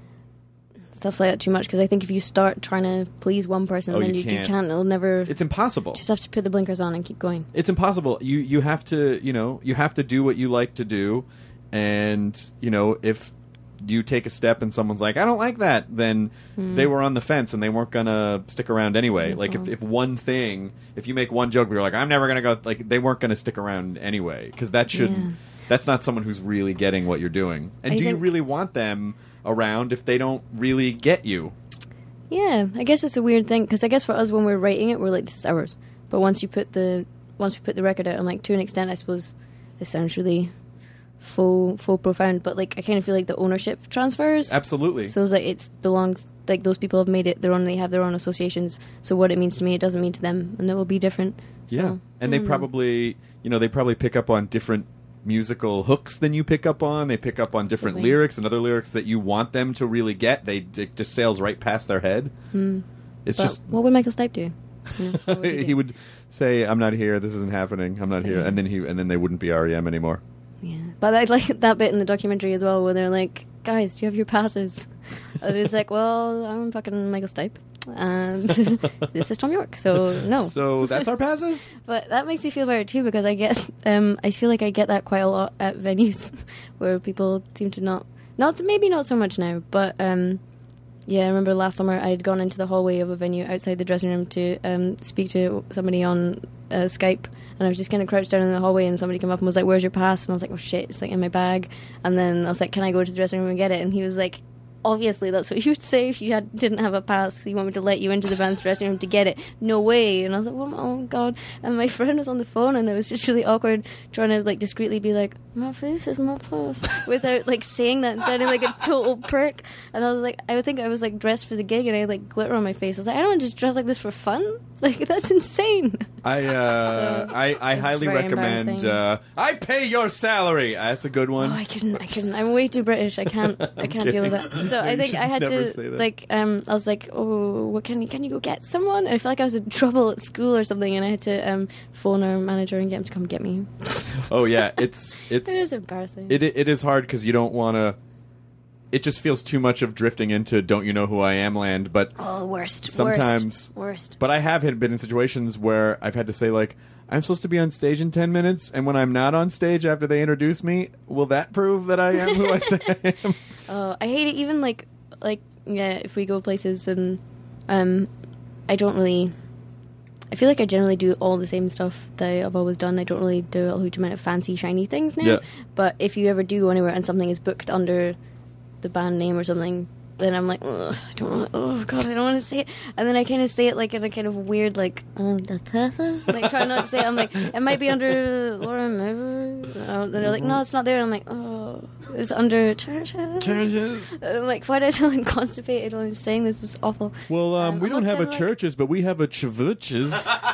stuff like that too much, because I think if you start trying to please one person, Oh, then you you, you can't. can't. It'll never. It's impossible. Just have to put the blinkers on and keep going. It's impossible. You you have to, you know, you have to do what you like to do, and, you know, if you take a step and someone's like, I don't like that, then they were on the fence and they weren't gonna stick around anyway. Like if, if one thing, if you make one joke, you're like, I'm never gonna go, like they weren't gonna stick around anyway, because that shouldn't. Yeah. That's not someone who's really getting what you're doing. And I do you think- really want them around if they don't really get you? Yeah, I guess it's a weird thing, because I guess for us when we're writing it, we're like, this is ours. But once you put the once we put the record out, and like to an extent, I suppose this sounds really faux faux profound, but like I kind of feel like the ownership transfers. Absolutely. So it's like it belongs, like those people have made it their own. They have their own associations. So what it means to me, it doesn't mean to them, and it will be different. So, Yeah, and they I don't know. probably, you know, they probably pick up on different musical hooks than you pick up on. They pick up on different Probably. lyrics and other lyrics that you want them to really get. They it just sails right past their head. Hmm. It's But just what would Michael Stipe do? Yeah, what would he do? he would say, "I'm not here. This isn't happening. I'm not here," Yeah. and then he and then they wouldn't be R E M anymore. Yeah, but I like that bit in the documentary as well, where they're like, "Guys, do you have your passes?" And it's like, "Well, I'm fucking Michael Stipe, and this is Tom York, so no." So that's our passes. But that makes me feel better too, because I get, um, I feel like I get that quite a lot at venues, where people seem to not, not maybe not so much now, but um, yeah, I remember last summer I had gone into the hallway of a venue outside the dressing room to um, speak to somebody on uh, Skype. And I was just kind of crouched down in the hallway, and somebody came up and was like, "Where's your pass?" And I was like, "Oh shit, it's like in my bag." And then I was like, "Can I go to the dressing room and get it?" And he was like, obviously that's what you would say if you had, didn't have a pass. So you want me to let you into the band's dressing room to get it? No way. And I was like, well, oh God. And my friend was on the phone, and it was just really awkward trying to like discreetly be like, my face is my pass, without like saying that and sounding like a total prick. And I was like, I would think I was like dressed for the gig, and I had like glitter on my face. I was like, I don't just dress like this for fun. Like, that's insane. I uh, So, I, I it's highly very recommend. embarrassing. Uh, I pay your salary. That's a good one. Oh, I couldn't. I couldn't. I'm way too British. I can't. I can't deal with kidding. it. So No, I you think should I had never say to that. like. Um, I was like, oh, what can you can you go get someone? I felt like I was in trouble at school or something, and I had to um phone our manager and get him to come get me. Oh yeah, it's it's It was embarrassing. it it is hard because you don't want to. It just feels too much of drifting into "Don't you know who I am" land. But oh, worst. sometimes, worst. worst. But I have had been in situations where I've had to say like, I'm supposed to be on stage in ten minutes, and when I'm not on stage after they introduce me, will that prove that I am who I say I am? Oh, I hate it. Even like like yeah, if we go places and um, I don't really. I feel like I generally do all the same stuff that I've always done. I don't really do a huge amount of fancy, shiny things now. Yeah. But if you ever do go anywhere and something is booked under the band name or something, then I'm like, ugh, I don't want. Oh God, I don't want to say it. And then I kind of say it like in a kind of weird, like, um, like trying not to say it. I'm like, it might be under Laura Mover. And they're like, no, it's not there. And I'm like, oh, it's under churches. Churches. And I'm like, why do I sound like constipated when I'm saying this? This is awful. Well, um, Um, we don't almost have a sounded like- churches, but we have a chvutches.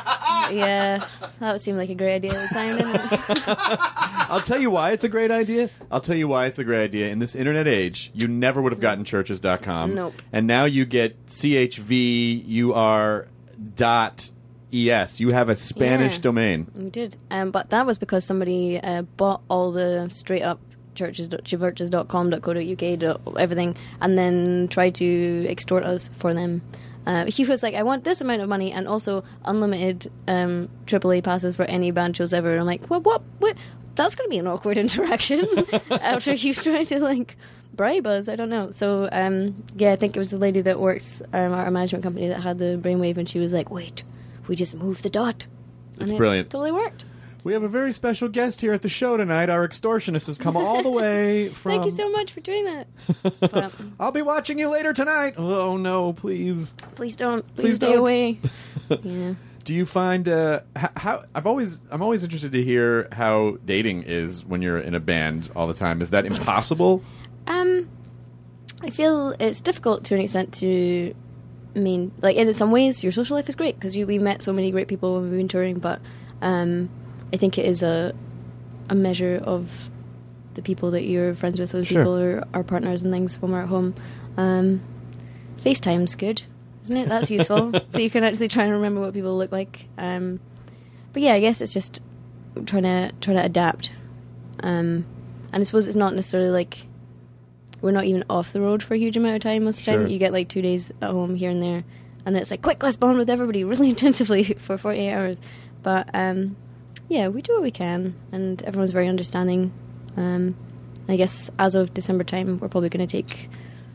Yeah, that would seem like a great idea at the time, didn't it? I'll tell you why it's a great idea. I'll tell you why it's a great idea. In this internet age, you never would have gotten churches dot com. Nope. And now you get C H V U R dot E S. You have a Spanish Yeah. domain. We did, um, but that was because somebody uh, bought all the straight up churches churches dot com dot co dot U K dot everything, and then tried to extort us for them. Uh, he was like, I want this amount of money and also unlimited um, triple A passes for any band shows ever. And I'm like, what? What? What? That's going to be an awkward interaction after you trying to like bribe us. I don't know. So um, yeah, I think it was the lady that works um, at our management company that had the brainwave, and she was like, wait, we just moved the dot. It's And it brilliant. Totally worked. We have a very special guest here at the show tonight. Our extortionist has come all the way from... Thank you so much for doing that. But I'll be watching you later tonight. Oh, no, please. please don't. Please, Please stay don't. away. Yeah. Do you find uh, how, how I've always I'm always interested to hear how dating is when you're in a band all the time. Is that impossible? Um, I feel it's difficult to an extent to. I mean, like in some ways, your social life is great because we met so many great people when we've been touring. But um, I think it is a a measure of the people that you're friends with, those Sure. people or our partners and things when we're at home. Um, FaceTime's good, isn't it? That's useful, so you can actually try and remember what people look like. Um, but yeah, I guess it's just trying to trying to adapt. Um, and I suppose it's not necessarily like we're not even off the road for a huge amount of time most of the Sure. time. You get like two days at home here and there, and then it's like, quick, let's bond with everybody really intensively for forty-eight hours. But um, yeah, we do what we can, and everyone's very understanding. Um, I guess as of December time, we're probably going to take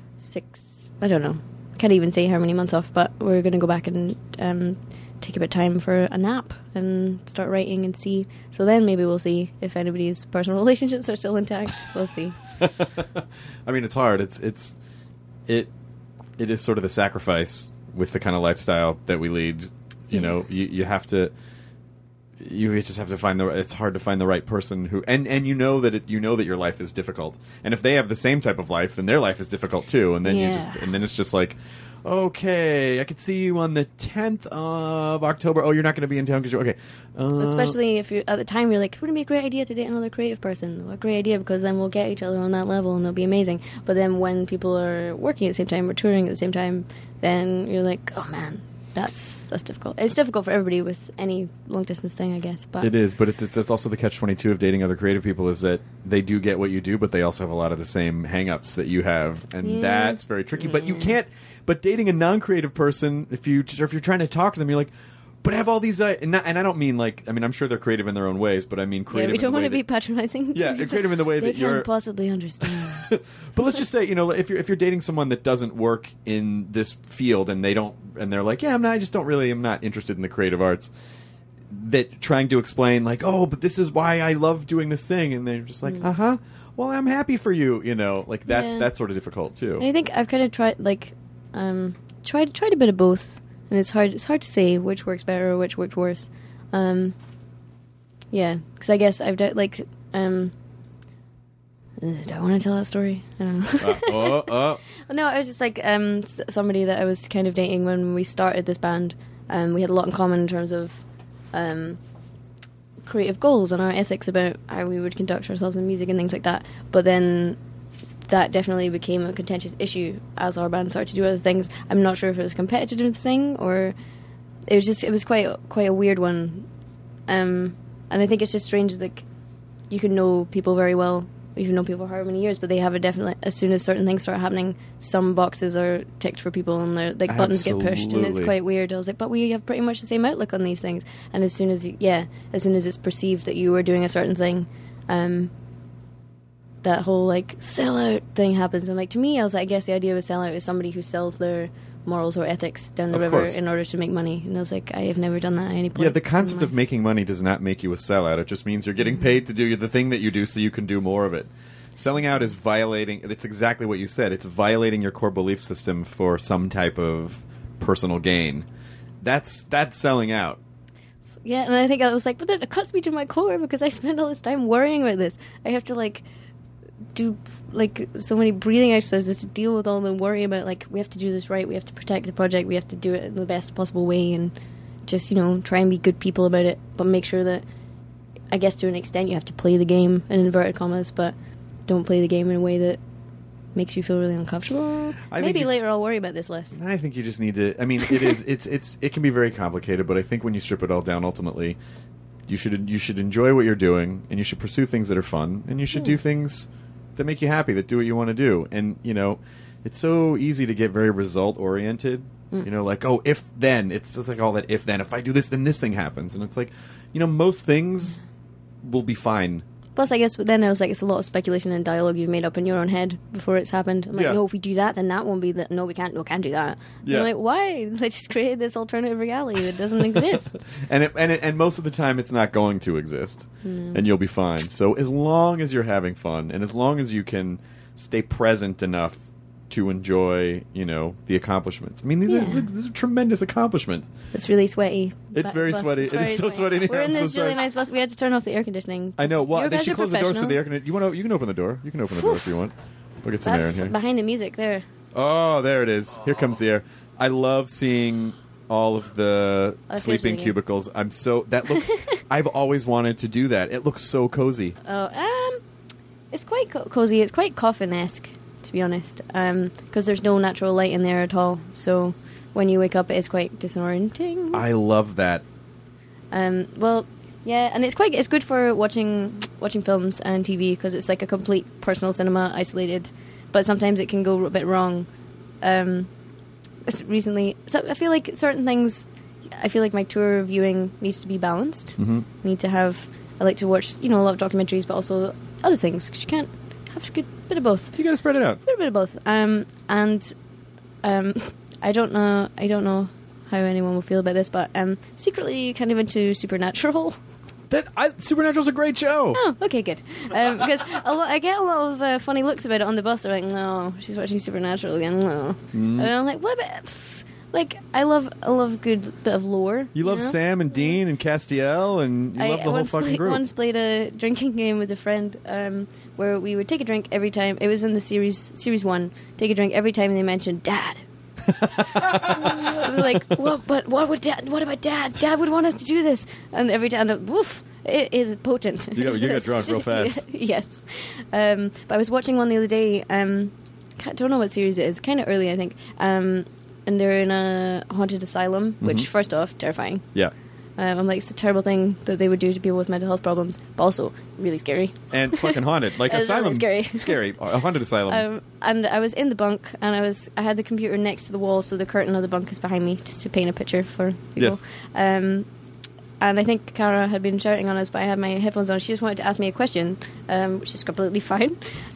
six, I don't know, I can't even say how many months off, but we're going to go back and um, take a bit of time for a nap and start writing and see. So then maybe we'll see if anybody's personal relationships are still intact. We'll see. I mean, it's hard. It's it's it it is sort of the sacrifice with the kind of lifestyle that we lead. You Yeah. know, you you have to you just have to find the. It's hard to find the right person who and and you know that it, you know that your life is difficult, and if they have the same type of life, then their life is difficult too. And then you Yeah. just and then it's just like, okay, I could see you on the tenth of October. Oh, you're not going to be in town because you're okay. Uh, Especially if you at the time you're like, wouldn't it be a great idea to date another creative person? What a great idea, because then we'll get each other on that level and it'll be amazing. But then when people are working at the same time or touring at the same time, then you're like, oh man, that's that's difficult. It's difficult for everybody with any long distance thing, I guess. But It is, but it's, it's it's also the catch twenty-two of dating other creative people is that they do get what you do, but they also have a lot of the same hang-ups that you have, and Yeah. that's very tricky. But you can't. But dating a non-creative person, if you or if you're trying to talk to them, you're like, but I have all these, uh, and, not, and I don't mean like, I mean I'm sure they're creative in their own ways, but I mean yeah, creative. we in don't the want way to be that- patronizing. Yeah, creative in the way they that you're. can't possibly understand. But let's just say, you know, if you're if you're dating someone that doesn't work in this field, and they don't, and they're like, yeah, I'm not, I just don't really, I'm not interested in the creative arts. That trying to explain, like, oh, but this is why I love doing this thing, and they're just like, Mm. uh huh. well, I'm happy for you. You know, like that's Yeah. that's sort of difficult too. And I think I've kind of tried, like, um, tried tried a bit of both, and it's hard. It's hard to say which works better or which works worse. Um, yeah, because I guess I've done like, um, uh, do I want to tell that story? I don't know. uh, oh, oh. No, I was just like um, s- somebody that I was kind of dating when we started this band. Um, we had a lot in common in terms of um, creative goals and our ethics about how we would conduct ourselves in music and things like that. But then that definitely became a contentious issue as our band started to do other things. I'm not sure if it was a competitive thing or it was just it was quite quite a weird one. Um, and I think it's just strange that like, you can know people very well. You've known people for however many years, but they have a definitely. As soon as certain things start happening, some boxes are ticked for people, and they're, like buttons get pushed, and it's Absolutely. quite weird. I was like, but we have pretty much the same outlook on these things. And as soon as you, yeah, as soon as it's perceived that you were doing a certain thing, um, that whole like sellout thing happens. And like to me, I was like, I guess the idea of a sellout is somebody who sells their morals or ethics down the Of river course. in order to make money. And I was like, I have never done that at any point. Yeah, the concept in my of making money does not make you a sellout. It just means you're getting paid to do the thing that you do so you can do more of it. Selling out is violating... It's exactly what you said. It's violating your core belief system for some type of personal gain. That's that's selling out. Yeah, and I think I was like, but that cuts me to my core because I spend all this time worrying about this. I have to like do like so many breathing exercises to deal with all the worry about like we have to do this right, we have to protect the project, we have to do it in the best possible way, and just you know try and be good people about it, but make sure that I guess to an extent you have to play the game in inverted commas, but don't play the game in a way that makes you feel really uncomfortable. I think Maybe you- later I'll worry about this less. I think you just need to... I mean, it is... It's it's it can be very complicated, but I think when you strip it all down, ultimately, you should you should enjoy what you're doing, and you should pursue things that are fun, and you should do things that make you happy, that do what you want to do. And, you know, it's so easy to get very result-oriented. You know, like, oh, if then. It's just like all that if then. If I do this, then this thing happens. And it's like, you know, most things will be fine. Plus, I guess then I was like, it's a lot of speculation and dialogue you've made up in your own head before it's happened. I'm like, Yeah. no, if we do that, then that won't be that. No, we can't. No, can't do that. And Yeah. you're like, why? They just created this alternative reality that doesn't exist. And it, and it, and most of the time, it's not going to exist, and you'll be fine. So as long as you're having fun, and as long as you can stay present enough to enjoy, you know, the accomplishments. I mean, these Yeah. are this is, a, this is a tremendous accomplishment. It's really sweaty. It's Bu- very bus. sweaty. It's It very is so sweaty in here. We're in I'm so this really sorry. nice bus. We had to turn off the air conditioning. I know. Well, You they guys should are close the doors to professional. the air conditioning. You want to? You can open the door. You can open the door if you want. We'll get some air in That's here. behind the music there. Oh, there it is. Here comes the air. I love seeing all of the Oh, it feels sleeping really good. cubicles. I'm so that looks. I've always wanted to do that. It looks so cozy. Oh, um, it's quite co- cozy. It's quite coffin-esque, to be honest, um, because there's no natural light in there at all. So when you wake up, it is quite disorienting. I love that. Um, well, yeah, and it's quite it's good for watching watching films and T V because it's like a complete personal cinema, isolated. But sometimes it can go a bit wrong. Um, it's recently, so I feel like certain things. I feel like my tour viewing needs to be balanced. Mm-hmm. I need to have. I like to watch, you know, a lot of documentaries, but also other things because you can't have a good bit of both. You got to spread it out. A little bit of both. Um, and um, I don't know. I don't know how anyone will feel about this, but um, secretly kind of into Supernatural. That I, Supernatural's a great show. Oh, okay, good. Um, because a lot, I get a lot of uh, funny looks about it on the bus. They're like, "No, she's watching Supernatural again." No, Mm. and I'm like, "What?" About, pff, like, I love, I love good bit of lore. You love know? Sam and Dean and Castiel, and you I, love the I whole once, fucking play, group. once played a drinking game with a friend um, where we would take a drink every time. It was in the series series one. Take a drink every time they mentioned Dad. We were like, what? But what would Dad? What about Dad? Dad would want us to do this. And every time, I'm like, woof, it is potent. You got- you got drunk real fast. Yes. Um, but I was watching one the other day. Um, I don't know what series it is. Kind of early, I think. Um, and they're in a haunted asylum, which, Mm-hmm. first off, terrifying. Yeah. Um, I'm like, it's a terrible thing that they would do to people with mental health problems, but also really scary. And fucking haunted. Like It's really asylum. scary. Scary. A haunted asylum. Um, and I was in the bunk, and I was I had the computer next to the wall, so the curtain of the bunk is behind me, just to paint a picture for people. Yes. Um, and I think Cara had been shouting on us, but I had my headphones on. She just wanted to ask me a question, um, which is completely fine.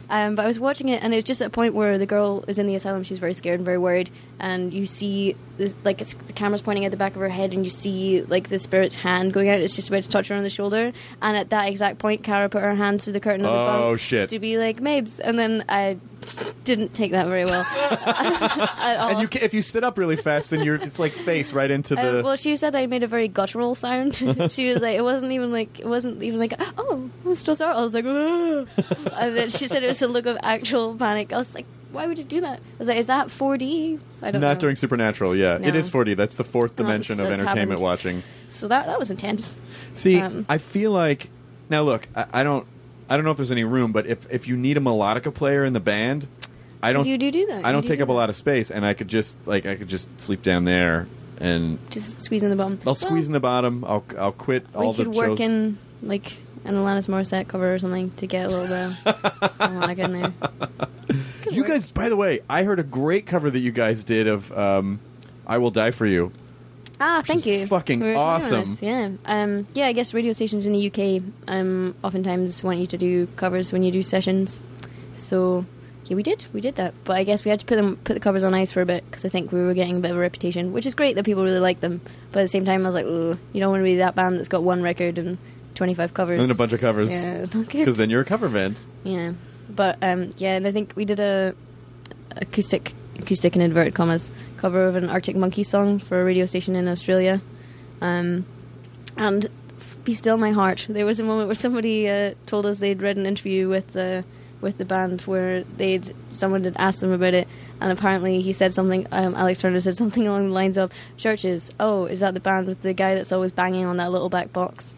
Um, but I was watching it, and it was just at a point where the girl is in the asylum. She's very scared and very worried, and you see this, like it's, the camera's pointing at the back of her head, and you see like the spirit's hand going out. It's just about to touch her on the shoulder, and at that exact point, Cara put her hand through the curtain of the bunk Oh shit! to be like Mabes, and then I didn't take that very well. At all. And you, ca- if you sit up really fast, then you're it's like face right into the. Uh, well, she said I made a very guttural sound. She was like, it wasn't even like it wasn't even like oh, I'm still sorry. I was like, "Ugh." And then she said it was a look of actual panic. I was like, why would you do that? I was like, is that four D? I don't know. Not during Supernatural, yeah. No. It is four D. That's the fourth No, dimension that's- of that's entertainment happened. watching. So that that was intense. See, Um, I feel like now look, I, I don't, I don't know if there's any room, but if if you need a melodica player in the band, I don't. you do do that. I You don't do take do up a that. lot of space, and I could just like I could just sleep down there, and Just squeezing the bum. I'll squeeze in the bottom. I'll I'll quit Well, all we the could work shows. in like an Alanis Morissette cover or something to get a little bit of harmonica in there. Could You work. guys, by the way, I heard a great cover that you guys did of um, "I Will Die for You." Ah, Which thank is you. fucking We were talking about awesome. this, Yeah, um, yeah. I guess radio stations in the U K um, oftentimes want you to do covers when you do sessions. So yeah, we did, we did that. But I guess we had to put them, put the covers on ice for a bit because I think we were getting a bit of a reputation, which is great that people really like them. But at the same time, I was like, ugh, you don't want to be that band that's got one record and twenty-five covers And a bunch of covers. Yeah, it's not good. Because then you're a cover band. Yeah, but um, yeah, and I think we did a acoustic, acoustic in inverted commas, cover of an Arctic Monkeys song for a radio station in Australia. Um, and f- Be Still My Heart. There was a moment where somebody uh, told us they'd read an interview with the with the band where they'd someone had asked them about it, and apparently he said something. Um, Alex Turner said something along the lines of, "Churches, oh, is that the band with the guy that's always banging on that little back box?"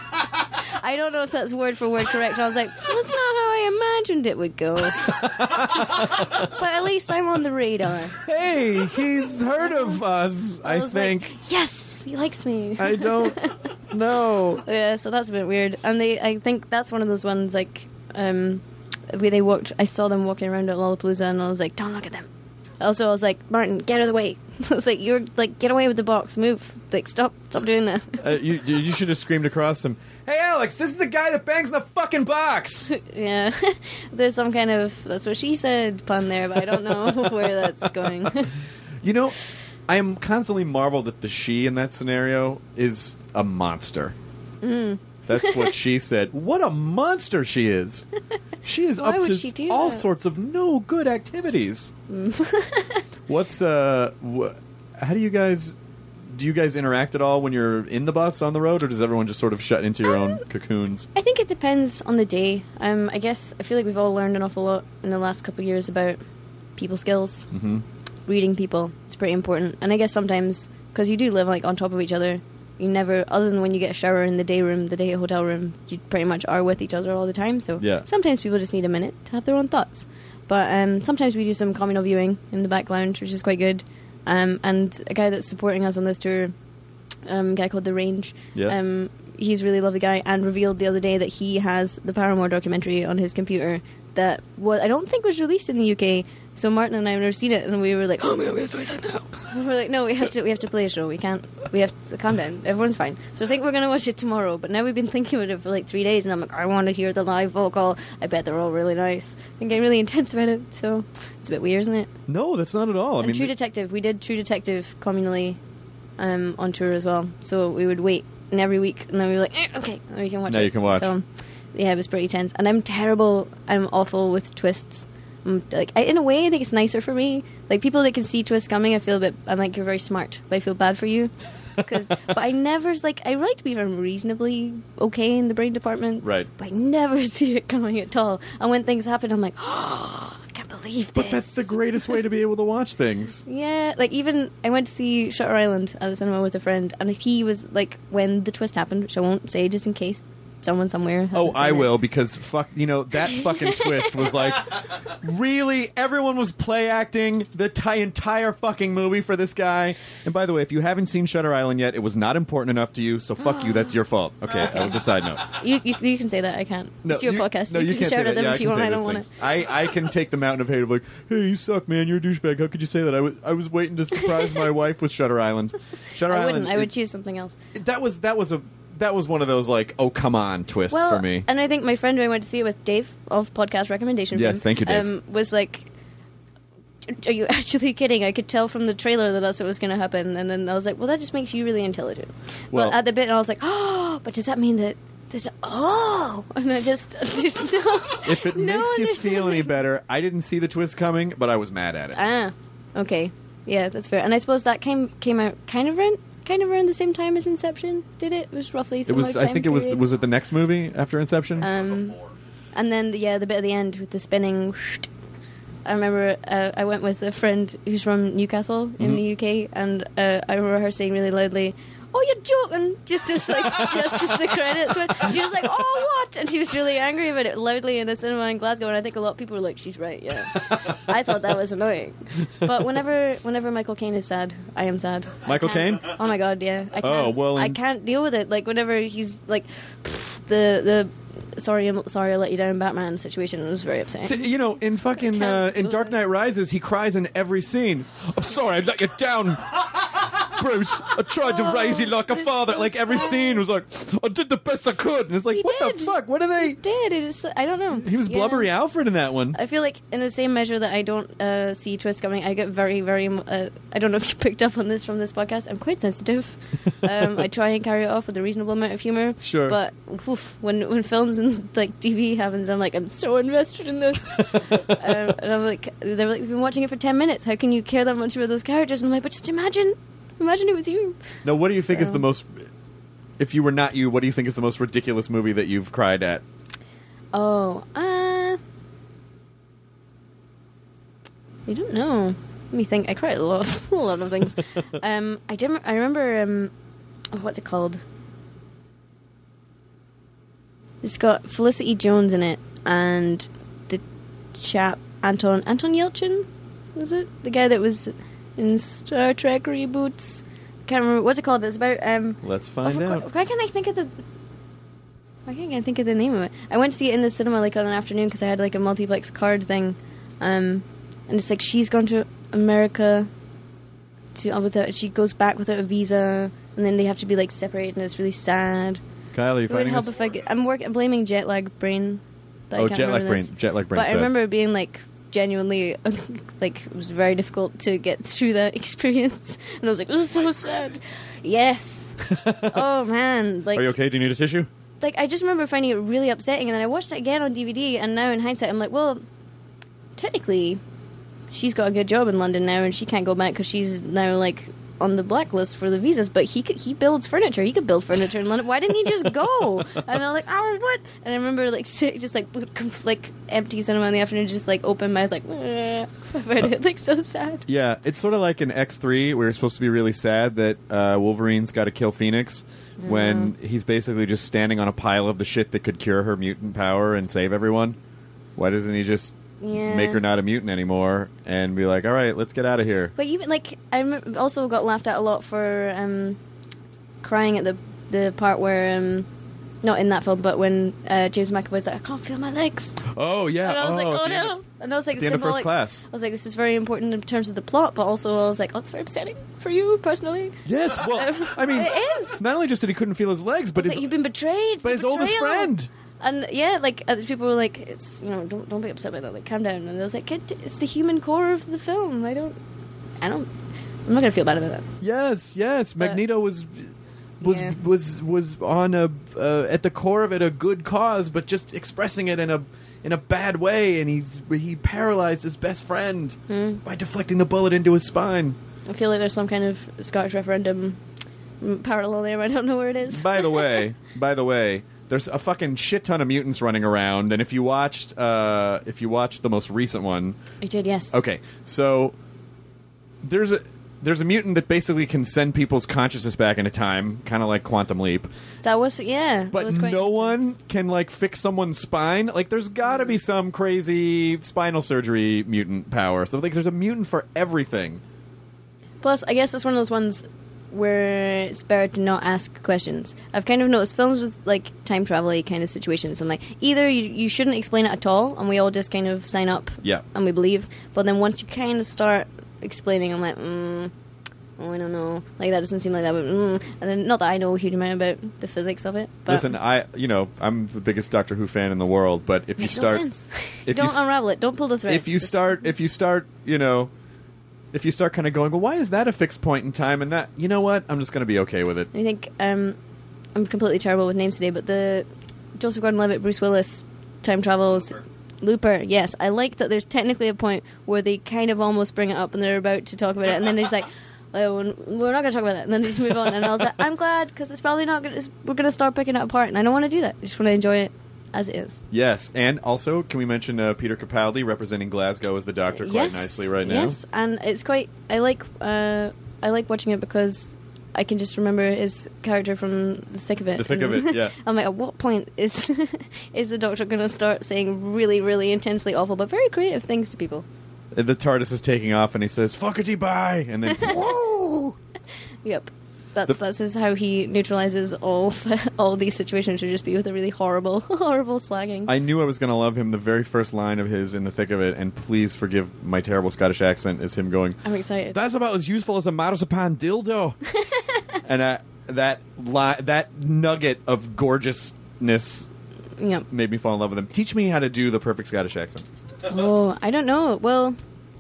I don't know if that's word for word correct. I was like, that's not how I imagined it would go. But at least I'm on the radar. Hey, he's heard of us, I, was think. like, yes, he likes me. I don't know. Yeah, so that's a bit weird. And they, I think that's one of those ones, like, um, where they walked, I saw them walking around at Lollapalooza, and I was like, don't look at them. Also, I was like, Martin, get out of the way. I was like, you're, like, get away with the box, move. Like, stop, stop doing that. Uh, you, you should have screamed across him, hey, Alex, this is the guy that bangs the fucking box! Yeah. There's some kind of, that's what she said pun there, but I don't know where that's going. You know, I am constantly marveled that the she in that scenario is a monster. Mm. That's what she said. What a monster she is. She is Why up would to she do all that? sorts of no good activities. What's, uh, wh- how do you guys, do you guys interact at all when you're in the bus on the road, or does everyone just sort of shut into your own Um, cocoons? I think it depends on the day. Um, I guess I feel like we've all learned an awful lot in the last couple of years about people skills, Mm-hmm. reading people. It's pretty important. And I guess sometimes, because you do live like on top of each other, you never, other than when you get a shower in the day room, the day hotel room, you pretty much are with each other all the time. So Yeah. sometimes people just need a minute to have their own thoughts. But um, sometimes we do some communal viewing in the back lounge, which is quite good. Um, and a guy that's supporting us on this tour, um, a guy called The Range, Yeah. um, he's a really lovely guy, and revealed the other day that he has the Paramore documentary on his computer that was, I don't think was released in the U K. So Martin and I have never seen it, and we were like, "Oh man, we have to play that now." We're like, "No, we have to. We have to play a show. We can't. We have to calm down. Everyone's fine." So I think we're gonna watch it tomorrow. But now we've been thinking about it for like three days, and I'm like, "I want to hear the live vocal. I bet they're all really nice." I'm getting really intense about it, so it's a bit weird, isn't it? No, that's not at all. I and mean, True Detective, we did True Detective communally um, on tour as well. So we would wait, and every week, and then we were like, eh, "Okay, now we can watch Now it." you can watch. So yeah, it was pretty tense, and I'm terrible. I'm awful with twists. I'm, like I, in a way, I think it's nicer for me. Like people that can see twists coming, I feel a bit. I'm like, you're very smart, but I feel bad for you. Cause, but I never like. I like to be reasonably okay in the brain department, Right. But I never see it coming at all. And when things happen, I'm like, oh, I can't believe this. but that's the greatest way to be able to watch things. Yeah, like even I went to see Shutter Island at the cinema with a friend, and he was like, when the twist happened, which I won't say just in case someone somewhere has Oh, seen I it. will, because fuck, you know, that fucking twist was like, really, everyone was play acting the ti- entire fucking movie for this guy. And by the way, if you haven't seen Shutter Island yet, it was not important enough to you, so fuck you, that's your fault. Okay, that was a side note. You, you, you can say that. I can't. it's your you, podcast. No, you, you, can can't shout say at that. them Yeah, if you I can want. say I don't those want to. things. I, I can take the mountain of hate of like, hey, you suck, man, you're a douchebag. How could you say that? I was I was waiting to surprise my wife with Shutter Island. Shutter I Island. wouldn't. I would is- choose something else. that was that was a that was one of those like, oh come on twists well, for me. And I think my friend who I went to see it with, Dave of Podcast Recommendation, Yes, Film, thank you, Dave. Um, was like, "Are you actually kidding? I could tell from the trailer that that's what was going to happen." And then I was like, "Well, that just makes you really intelligent." Well- Well, at the bit, and I was like, "Oh, but does that mean that?" There's a, oh, and I just there's no. If it no makes you feel any understanding. better, I didn't see the twist coming, but I was mad at it. Ah, okay, yeah, that's fair. And I suppose that came came out kind of around kind of around the same time as Inception. Did it? It was roughly. It Similar was. I time think it was. period. Was it the next movie after Inception? Um, and then yeah, the bit at the end with the spinning. I remember uh, I went with a friend who's from Newcastle in Mm-hmm. the U K, and uh, I remember her saying really loudly, "Oh, you're joking!" Just as like just as the credits went, she was like, "Oh, what?" And she was really angry about it loudly in the cinema in Glasgow. And I think a lot of people were like, "She's right." Yeah, I thought that was annoying. But whenever whenever Michael Caine is sad, I am sad. I Michael can't- Caine? Oh my god, yeah. I can't, Oh, well, I in- can't deal with it. Like whenever he's like the the. Sorry, I'm sorry I let you down, Batman situation was very upsetting. You know, in fucking uh, can't in do Dark it. Knight Rises, he cries in every scene. I'm sorry, I let you down, Bruce. I tried to Oh, raise you like a it's father. so like every sad. scene was like, I did the best I could, and it's like, He what did. the fuck? What are they? Did it is so, I don't know. He was Yeah. blubbery Alfred in that one. I feel like in the same measure that I don't uh, see twists coming, I get very, very. Uh, I don't know if you picked up on this from this podcast. I'm quite sensitive. Um, I try and carry it off with a reasonable amount of humor. Sure. But oof, when when films and like T V happens, I'm like, I'm so invested in this. um, and I'm like, they're like, we've been watching it for ten minutes. How can you care that much about those characters? And I'm like, but just imagine, imagine it was you. Now, what do you think is So- the most? If you were not you, what do you think is the most ridiculous movie that you've cried at? Oh, uh, I don't know. Let me think. I cried a lot, a lot of things. um, I did. I remember. Um, oh, what's it called? It's got Felicity Jones in it, and the chap Anton Anton Yelchin, was it the guy that was in Star Trek reboots? Can't remember what's it called. It's about um. Let's Oh, find for- out. Why can't I think of the? Why can't I think of the name of it? I went to see it in the cinema like on an afternoon because I had like a multiplex card thing, um, and it's like she's gone to America to uh, without. She goes back without a visa, and then they have to be like separated, and it's really sad. Kyle, are you It would finding help this? if I. Get, I'm working. I'm blaming jet lag brain. that I Oh, can't jet lag remember brain. this. Jet lag brain. But I remember it being like genuinely like it was very difficult to get through that experience, and I was like, "This is so sad." Yes. Oh man. Like Are you okay? Do you need a tissue? like I just remember finding it really upsetting, and then I watched it again on D V D, and now in hindsight, I'm like, well, technically, she's got a good job in London now, and she can't go back because she's now like on the blacklist for the visas. But he could, he builds furniture. He could build furniture in London. Why didn't he just go? And I'm like, oh, what? And I remember like sit, just like like empty cinema in the afternoon, just like open mouth, like I found it like so sad. Yeah, it's sort of like in X three where it's supposed to be really sad that uh, Wolverine's got to kill Phoenix when he's basically just standing on a pile of the shit that could cure her mutant power and save everyone. Why doesn't he just Yeah. make her not a mutant anymore and be like, all right, let's get out of here? But even like I rem- also got laughed at a lot for um, crying at the the part where um, not in that film, but when uh, James McAvoy's like, I can't feel my legs, Oh, yeah. and I was like, at oh the end no, of- and I was like, at the end of First symbolic- Class. I was like, this is very important in terms of the plot, but also I was like, oh, it's very upsetting for you personally. Yes, well, I mean, It is. not only just that he couldn't feel his legs, I but was his, like, you've been betrayed. but the his oldest betrayal. friend. And yeah, like uh, people were like, it's you know, don't don't be upset by that. Like, calm down. And I was like, it, it's the human core of the film. I don't, I don't, I'm not gonna feel bad about that. Yes, yes. But- Magneto was was Yeah. was was on a uh, at the core of it a good cause, but just expressing it in a in a bad way, and he's he paralyzed his best friend Hmm. by deflecting the bullet into his spine. I feel like there's some kind of Scottish referendum mm, parallel there, but I don't know where it is. By the way, by the way, there's a fucking shit ton of mutants running around, and if you watched uh, if you watched the most recent one, I did, yes. okay, so there's a there's a mutant that basically can send people's consciousness back into time, kind of like Quantum Leap. That was, yeah. that But was quite no one intense. can like fix someone's spine. Like, there's got to be some crazy spinal surgery mutant power. So like, there's a mutant for everything. Plus, I guess it's one of those ones where it's better to not ask questions. I've kind of noticed films with like time travel kind of situations. I'm like, either you, you shouldn't explain it at all, and we all just kind of sign up Yeah. and we believe. But then once you kind of start explaining, I'm like, mm, oh, I don't know, like that doesn't seem like that would, mm. and then not that I know a huge amount about the physics of it, but listen, I you know I'm the biggest Doctor Who fan in the world, but if you makes start no sense. if don't you, unravel it, don't pull the thread. if you Just- start if you start you know if you start kind of going, well, why is that a fixed point in time, and that, you know what, I'm just going to be okay with it. I think um, I'm completely terrible with names today, but the Joseph Gordon-Levitt, Bruce Willis, time travels. Looper. Looper, yes. I like that there's technically a point where they kind of almost bring it up and they're about to talk about it, and then he's like, oh, we're not going to talk about that, and then they just move on, and I was like, I'm glad, because it's probably not going to, we're going to start picking it apart, and I don't want to do that. I just want to enjoy it as it is. Yes, and also, can we mention uh, Peter Capaldi representing Glasgow as the Doctor quite yes, nicely right now? Yes, and it's quite, I like, uh, I like watching it because I can just remember his character from the thick of it. The thick of and it, yeah. I'm like, at what point is is the Doctor going to start saying really, really intensely awful but very creative things to people? The TARDIS is taking off, and he says, "Fuckity bye," and then, whoa! Yep, that's The- that's his, how he neutralizes all all these situations. Should just be with a really horrible, horrible slagging. I knew I was going to love him. The very first line of his in the thick of it, and please forgive my terrible Scottish accent, is him going, I'm excited. "That's about as useful as a marzipan dildo." And uh, that li- that nugget of gorgeousness Yep. made me fall in love with him. Teach me how to do the perfect Scottish accent. Oh, I don't know. Well,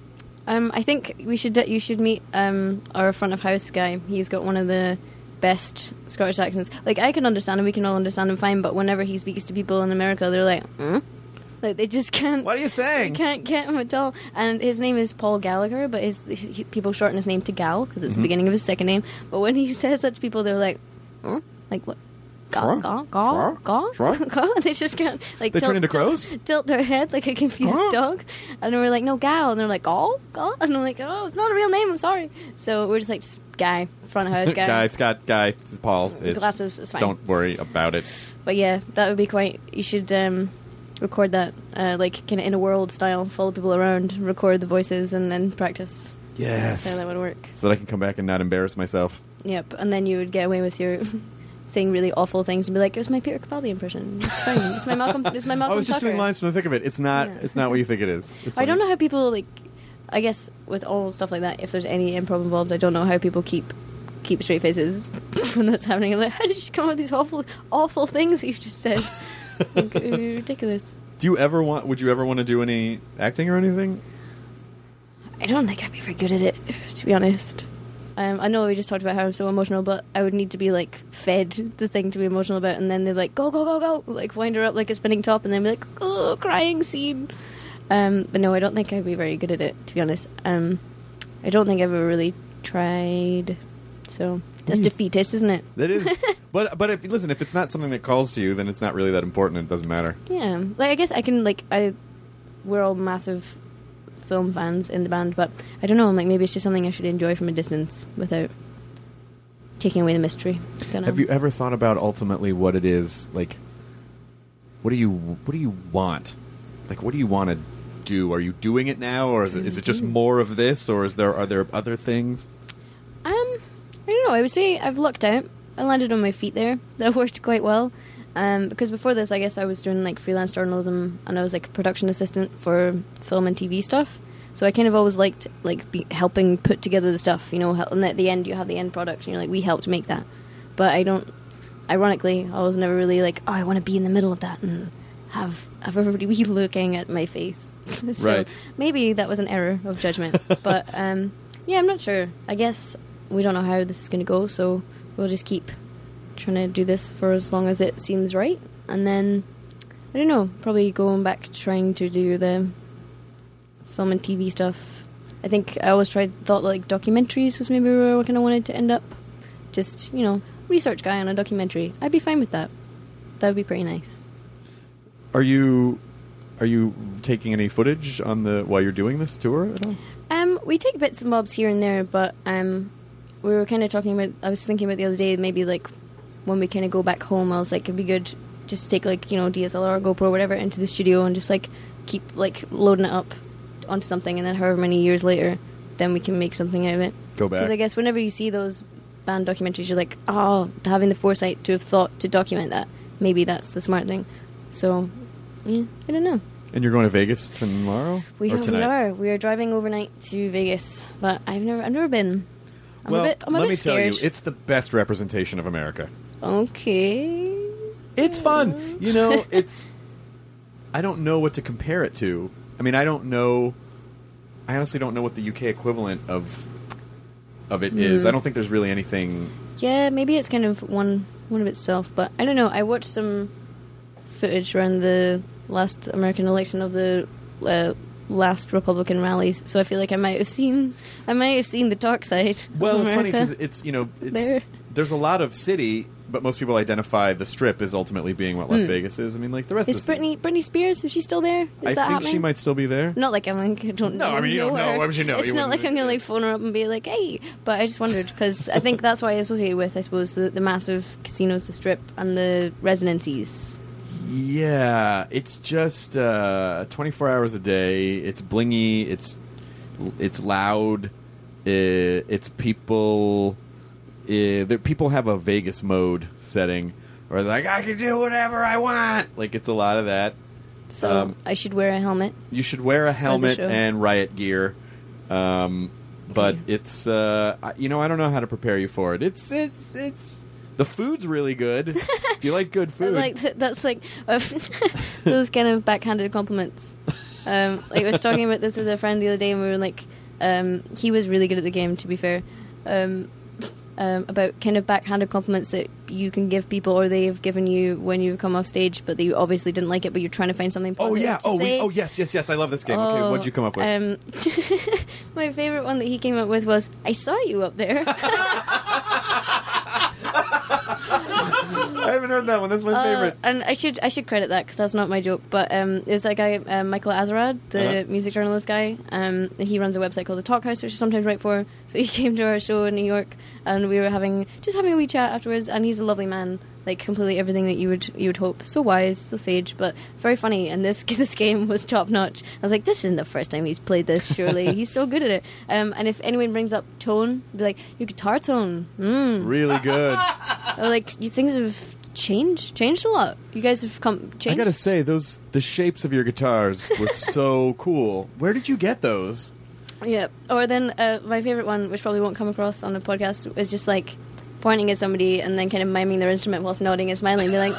um, I think we should you should meet um, our front of house guy. He's got one of the best Scottish accents. Like, I can understand him, we can all understand him fine, but whenever he speaks to people in America, they're like, hmm? Like, they just can't. What are you saying? They can't get him at all. And his name is Paul Gallagher, but his he, people shorten his name to Gal because it's Mm-hmm. the beginning of his second name. But when he says that to people, they're like, hmm? Like what? Gal, Sure. gal, gal, Sure. gal, Sure. gal. They just can't like. They turn tilt- into crows? Tilt, tilt their head like a confused Huh? dog, and then we're like, no, Gal, and they're like, gal, gal, and I'm like, oh, it's not a real name. I'm sorry. So we're just like, "S- guy, front of house guy, Guy, Scott, Guy, Paul. It's, glasses, it's fine. Don't worry about it. But yeah, that would be quite. You should um, record that, uh, like kind of in a world style. Follow people around, record the voices, and then practice. Yes. So that would work. So that I can come back and not embarrass myself. Yep, and then you would get away with your saying really awful things and be like, "It was my Peter Capaldi impression. It's fine. It's my Malcolm. It's my Malcolm." I was just Tucker." doing lines from the thick of it. It's not. Yeah. It's not what you think it is. It's I don't funny. know how people like. I guess with all stuff like that, if there's any improv involved, I don't know how people keep keep straight faces when that's happening. I'm like, how did you come up with these awful, awful things you just said? Like, uh, ridiculous. Do you ever want? Would you ever want to do any acting or anything? I don't think I'd be very good at it, to be honest. Um, I know we just talked about how I'm so emotional, but I would need to be like fed the thing to be emotional about, and then they're like, go, go, go, go, like wind her up like a spinning top, and then be like, oh, crying scene. Um, but no, I don't think I'd be very good at it, to be honest. Um, I don't think I've ever really tried. So that's Hmm. defeatist, isn't it? That is. but but if listen, if it's not something that calls to you, then it's not really that important. It doesn't matter. Yeah, like I guess I can like I. We're all massive film fans in the band, but I don't know. Like maybe it's just something I should enjoy from a distance without taking away the mystery. Don't know. Have you ever thought about ultimately what it is like? What do you What do you want? Like, what do you want to do? Are you doing it now, or is it, is it just more of this, or is there are there other things? Um, I don't know. I would say I've lucked out. I landed on my feet there. That worked quite well. Um, because before this, I guess I was doing like freelance journalism, and I was like a production assistant for film and T V stuff. So I kind of always liked like be helping put together the stuff, you know. hel- And at the end, you have the end product, and you're like, we helped make that. But I don't. Ironically, I was never really like, oh, I want to be in the middle of that and have have everybody be looking at my face. So Right. maybe that was an error of judgment. But um, yeah, I'm not sure. I guess we don't know how this is going to go, so we'll just keep trying to do this for as long as it seems right, and then I don't know, probably going back to trying to do the film and T V stuff. I think I always tried thought like documentaries was maybe where I kind of wanted to end up. Just, you know, research guy on a documentary. I'd be fine with that. That would be pretty nice. Are you Are you taking any footage on the while you're doing this tour at all? Um, we take bits and bobs here and there, but um, we were kind of talking about. I was thinking about the other day, maybe like when we kind of go back home, I was like, it'd be good just to take like you know D S L R, GoPro, whatever, into the studio and just like keep like loading it up onto something, and then however many years later, then we can make something out of it. Go back. Because I guess whenever you see those band documentaries, you're like, oh, having the foresight to have thought to document that, maybe that's the smart thing. So, yeah, I don't know. And you're going to Vegas tomorrow We or are, tonight? we are. We are driving overnight to Vegas, but I've never, I've never been. I'm well, a bit, I'm a let bit me scared. tell you, it's the best representation of America. Okay. It's fun. You know, it's... I don't know what to compare it to. I mean, I don't know... I honestly don't know what the U K equivalent of of it mm. is. I don't think there's really anything... Yeah, maybe it's kind of one one of itself, but I don't know. I watched some footage around the last American election of the uh, last Republican rallies, so I feel like I might have seen I might have seen the dark side. Well, of it's America. funny because it's, you know, it's, there. there's a lot of city, but most people identify the Strip as ultimately being what Las mm. Vegas is. I mean, like the rest is of the Britney Britney Spears? Is she still there? Is I that think happening? she might still be there. Not like I'm like I don't. No, I mean you know don't her. know. Why would you know? It's you not like I'm gonna like phone her up and be like, "Hey," but I just wondered because I think that's what I associate with. I suppose the, the massive casinos, the Strip, and the residencies. Yeah, it's just uh, twenty-four hours a day. It's blingy. It's it's loud. It, it's people. It, there, people have a Vegas mode setting, where they're like, I can do whatever I want. Like it's a lot of that. So um, I should wear a helmet. You should wear a helmet show. and riot gear. Um, but Okay. it's uh, I- you know I don't know how to prepare you for it. It's it's it's. The food's really good. If you like good food. Like th- that's like uh, those kind of backhanded compliments. Um, like I was talking about this with a friend the other day, and we were like, um, he was really good at the game. To be fair, um, um, about kind of backhanded compliments that you can give people, or they have given you when you come off stage, but they obviously didn't like it. But you're trying to find something oh positive yeah. to Oh say. we, oh yes yes yes. I love this game. Oh, okay, what'd you come up with? Um, my favorite one that he came up with was, "I saw you up there." I haven't heard that one. That's my Uh, favorite. and I should I should credit that because that's not my joke. But um, it was that guy um, Michael Azarad, the Uh-huh. music journalist guy. Um, he runs a website called the Talk House, which I sometimes write for. So he came to our show in New York, and we were having just having a wee chat afterwards. And he's a lovely man, like completely everything that you would you would hope. So wise, so sage, but very funny. And this this game was top notch. I was like, this isn't the first time he's played this. Surely he's so good at it. Um, and if anyone brings up tone, be like, your guitar tone, mm. Really good. Or, like you things have changed changed a lot. You guys have come changed. I gotta say, those the shapes of your guitars were so cool. Where did you get those? Yeah. Or then uh, my favorite one, which probably won't come across on the podcast, is just like pointing at somebody and then kind of miming their instrument whilst nodding and smiling, and be like,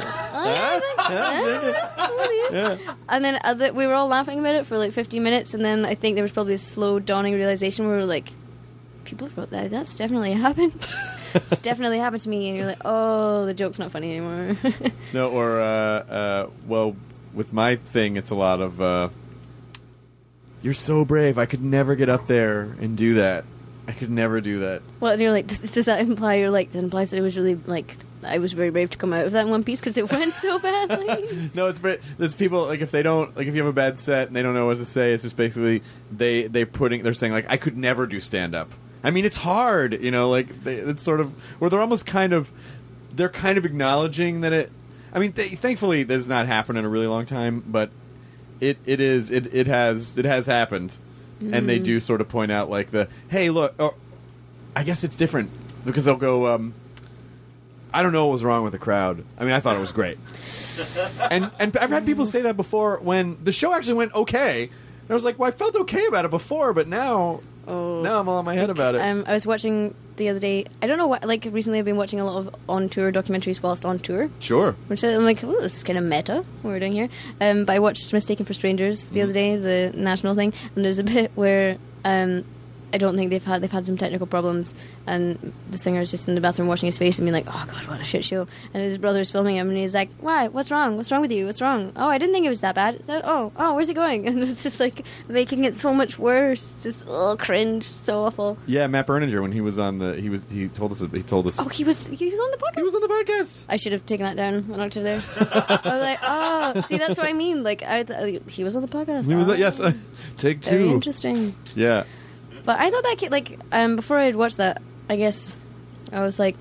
oh, Yeah. and then other, we were all laughing about it for like fifteen minutes, and then I think there was probably a slow dawning realization where we were like, people wrote that. That's definitely happened. It's definitely happened to me, and you're like, oh, the joke's not funny anymore. No, or uh, uh, well, with my thing, it's a lot of. Uh, You're so brave. I could never get up there and do that. I could never do that. Well, and you're like, does, does that imply you're like, that implies that it was really like I was very brave to come out of that in one piece because it went so badly? No, it's very, there's people like if they don't like if you have a bad set and they don't know what to say, it's just basically they they putting they're saying like I could never do stand up. I mean, it's hard, you know, like they, it's sort of where they're almost kind of they're kind of acknowledging that it. I mean, they, thankfully, this has not happened in a really long time, but it it is it it has it has happened, mm. and they do sort of point out like the hey look, or I guess it's different because they'll go. Um, I don't know what was wrong with the crowd. I mean, I thought it was great, and and I've had people say that before when the show actually went okay. And I was like, well, I felt okay about it before, but now. Oh, now I'm all in my head like, about it. Um, I was watching the other day. I don't know what. Like recently, I've been watching a lot of on tour documentaries whilst on tour. Sure. Which I'm like, oh, this is kind of meta. What we're doing here. Um, but I watched Mistaken for Strangers the mm. other day, the national thing, and there's a bit where um, I don't think they've had they've had some technical problems, and the singer's just in the bathroom washing his face and being like, oh god, what a shit show. And his brother's filming him, and he's like, why? What's wrong? What's wrong with you? What's wrong? Oh, I didn't think it was that bad. Is that, oh, oh, where's it going? And it's just like making it so much worse. Just oh, cringe, so awful. Yeah, Matt Berninger when he was on the he was he told us he told us. Oh, he was he was on the podcast. He was on the podcast. I should have taken that down an octave there. I was like, oh, see, that's what I mean. Like, I th- he was on the podcast. He was oh. yes, uh, take two. Very interesting. Yeah. But I thought that kid, like um, before I had watched that, I guess I was like,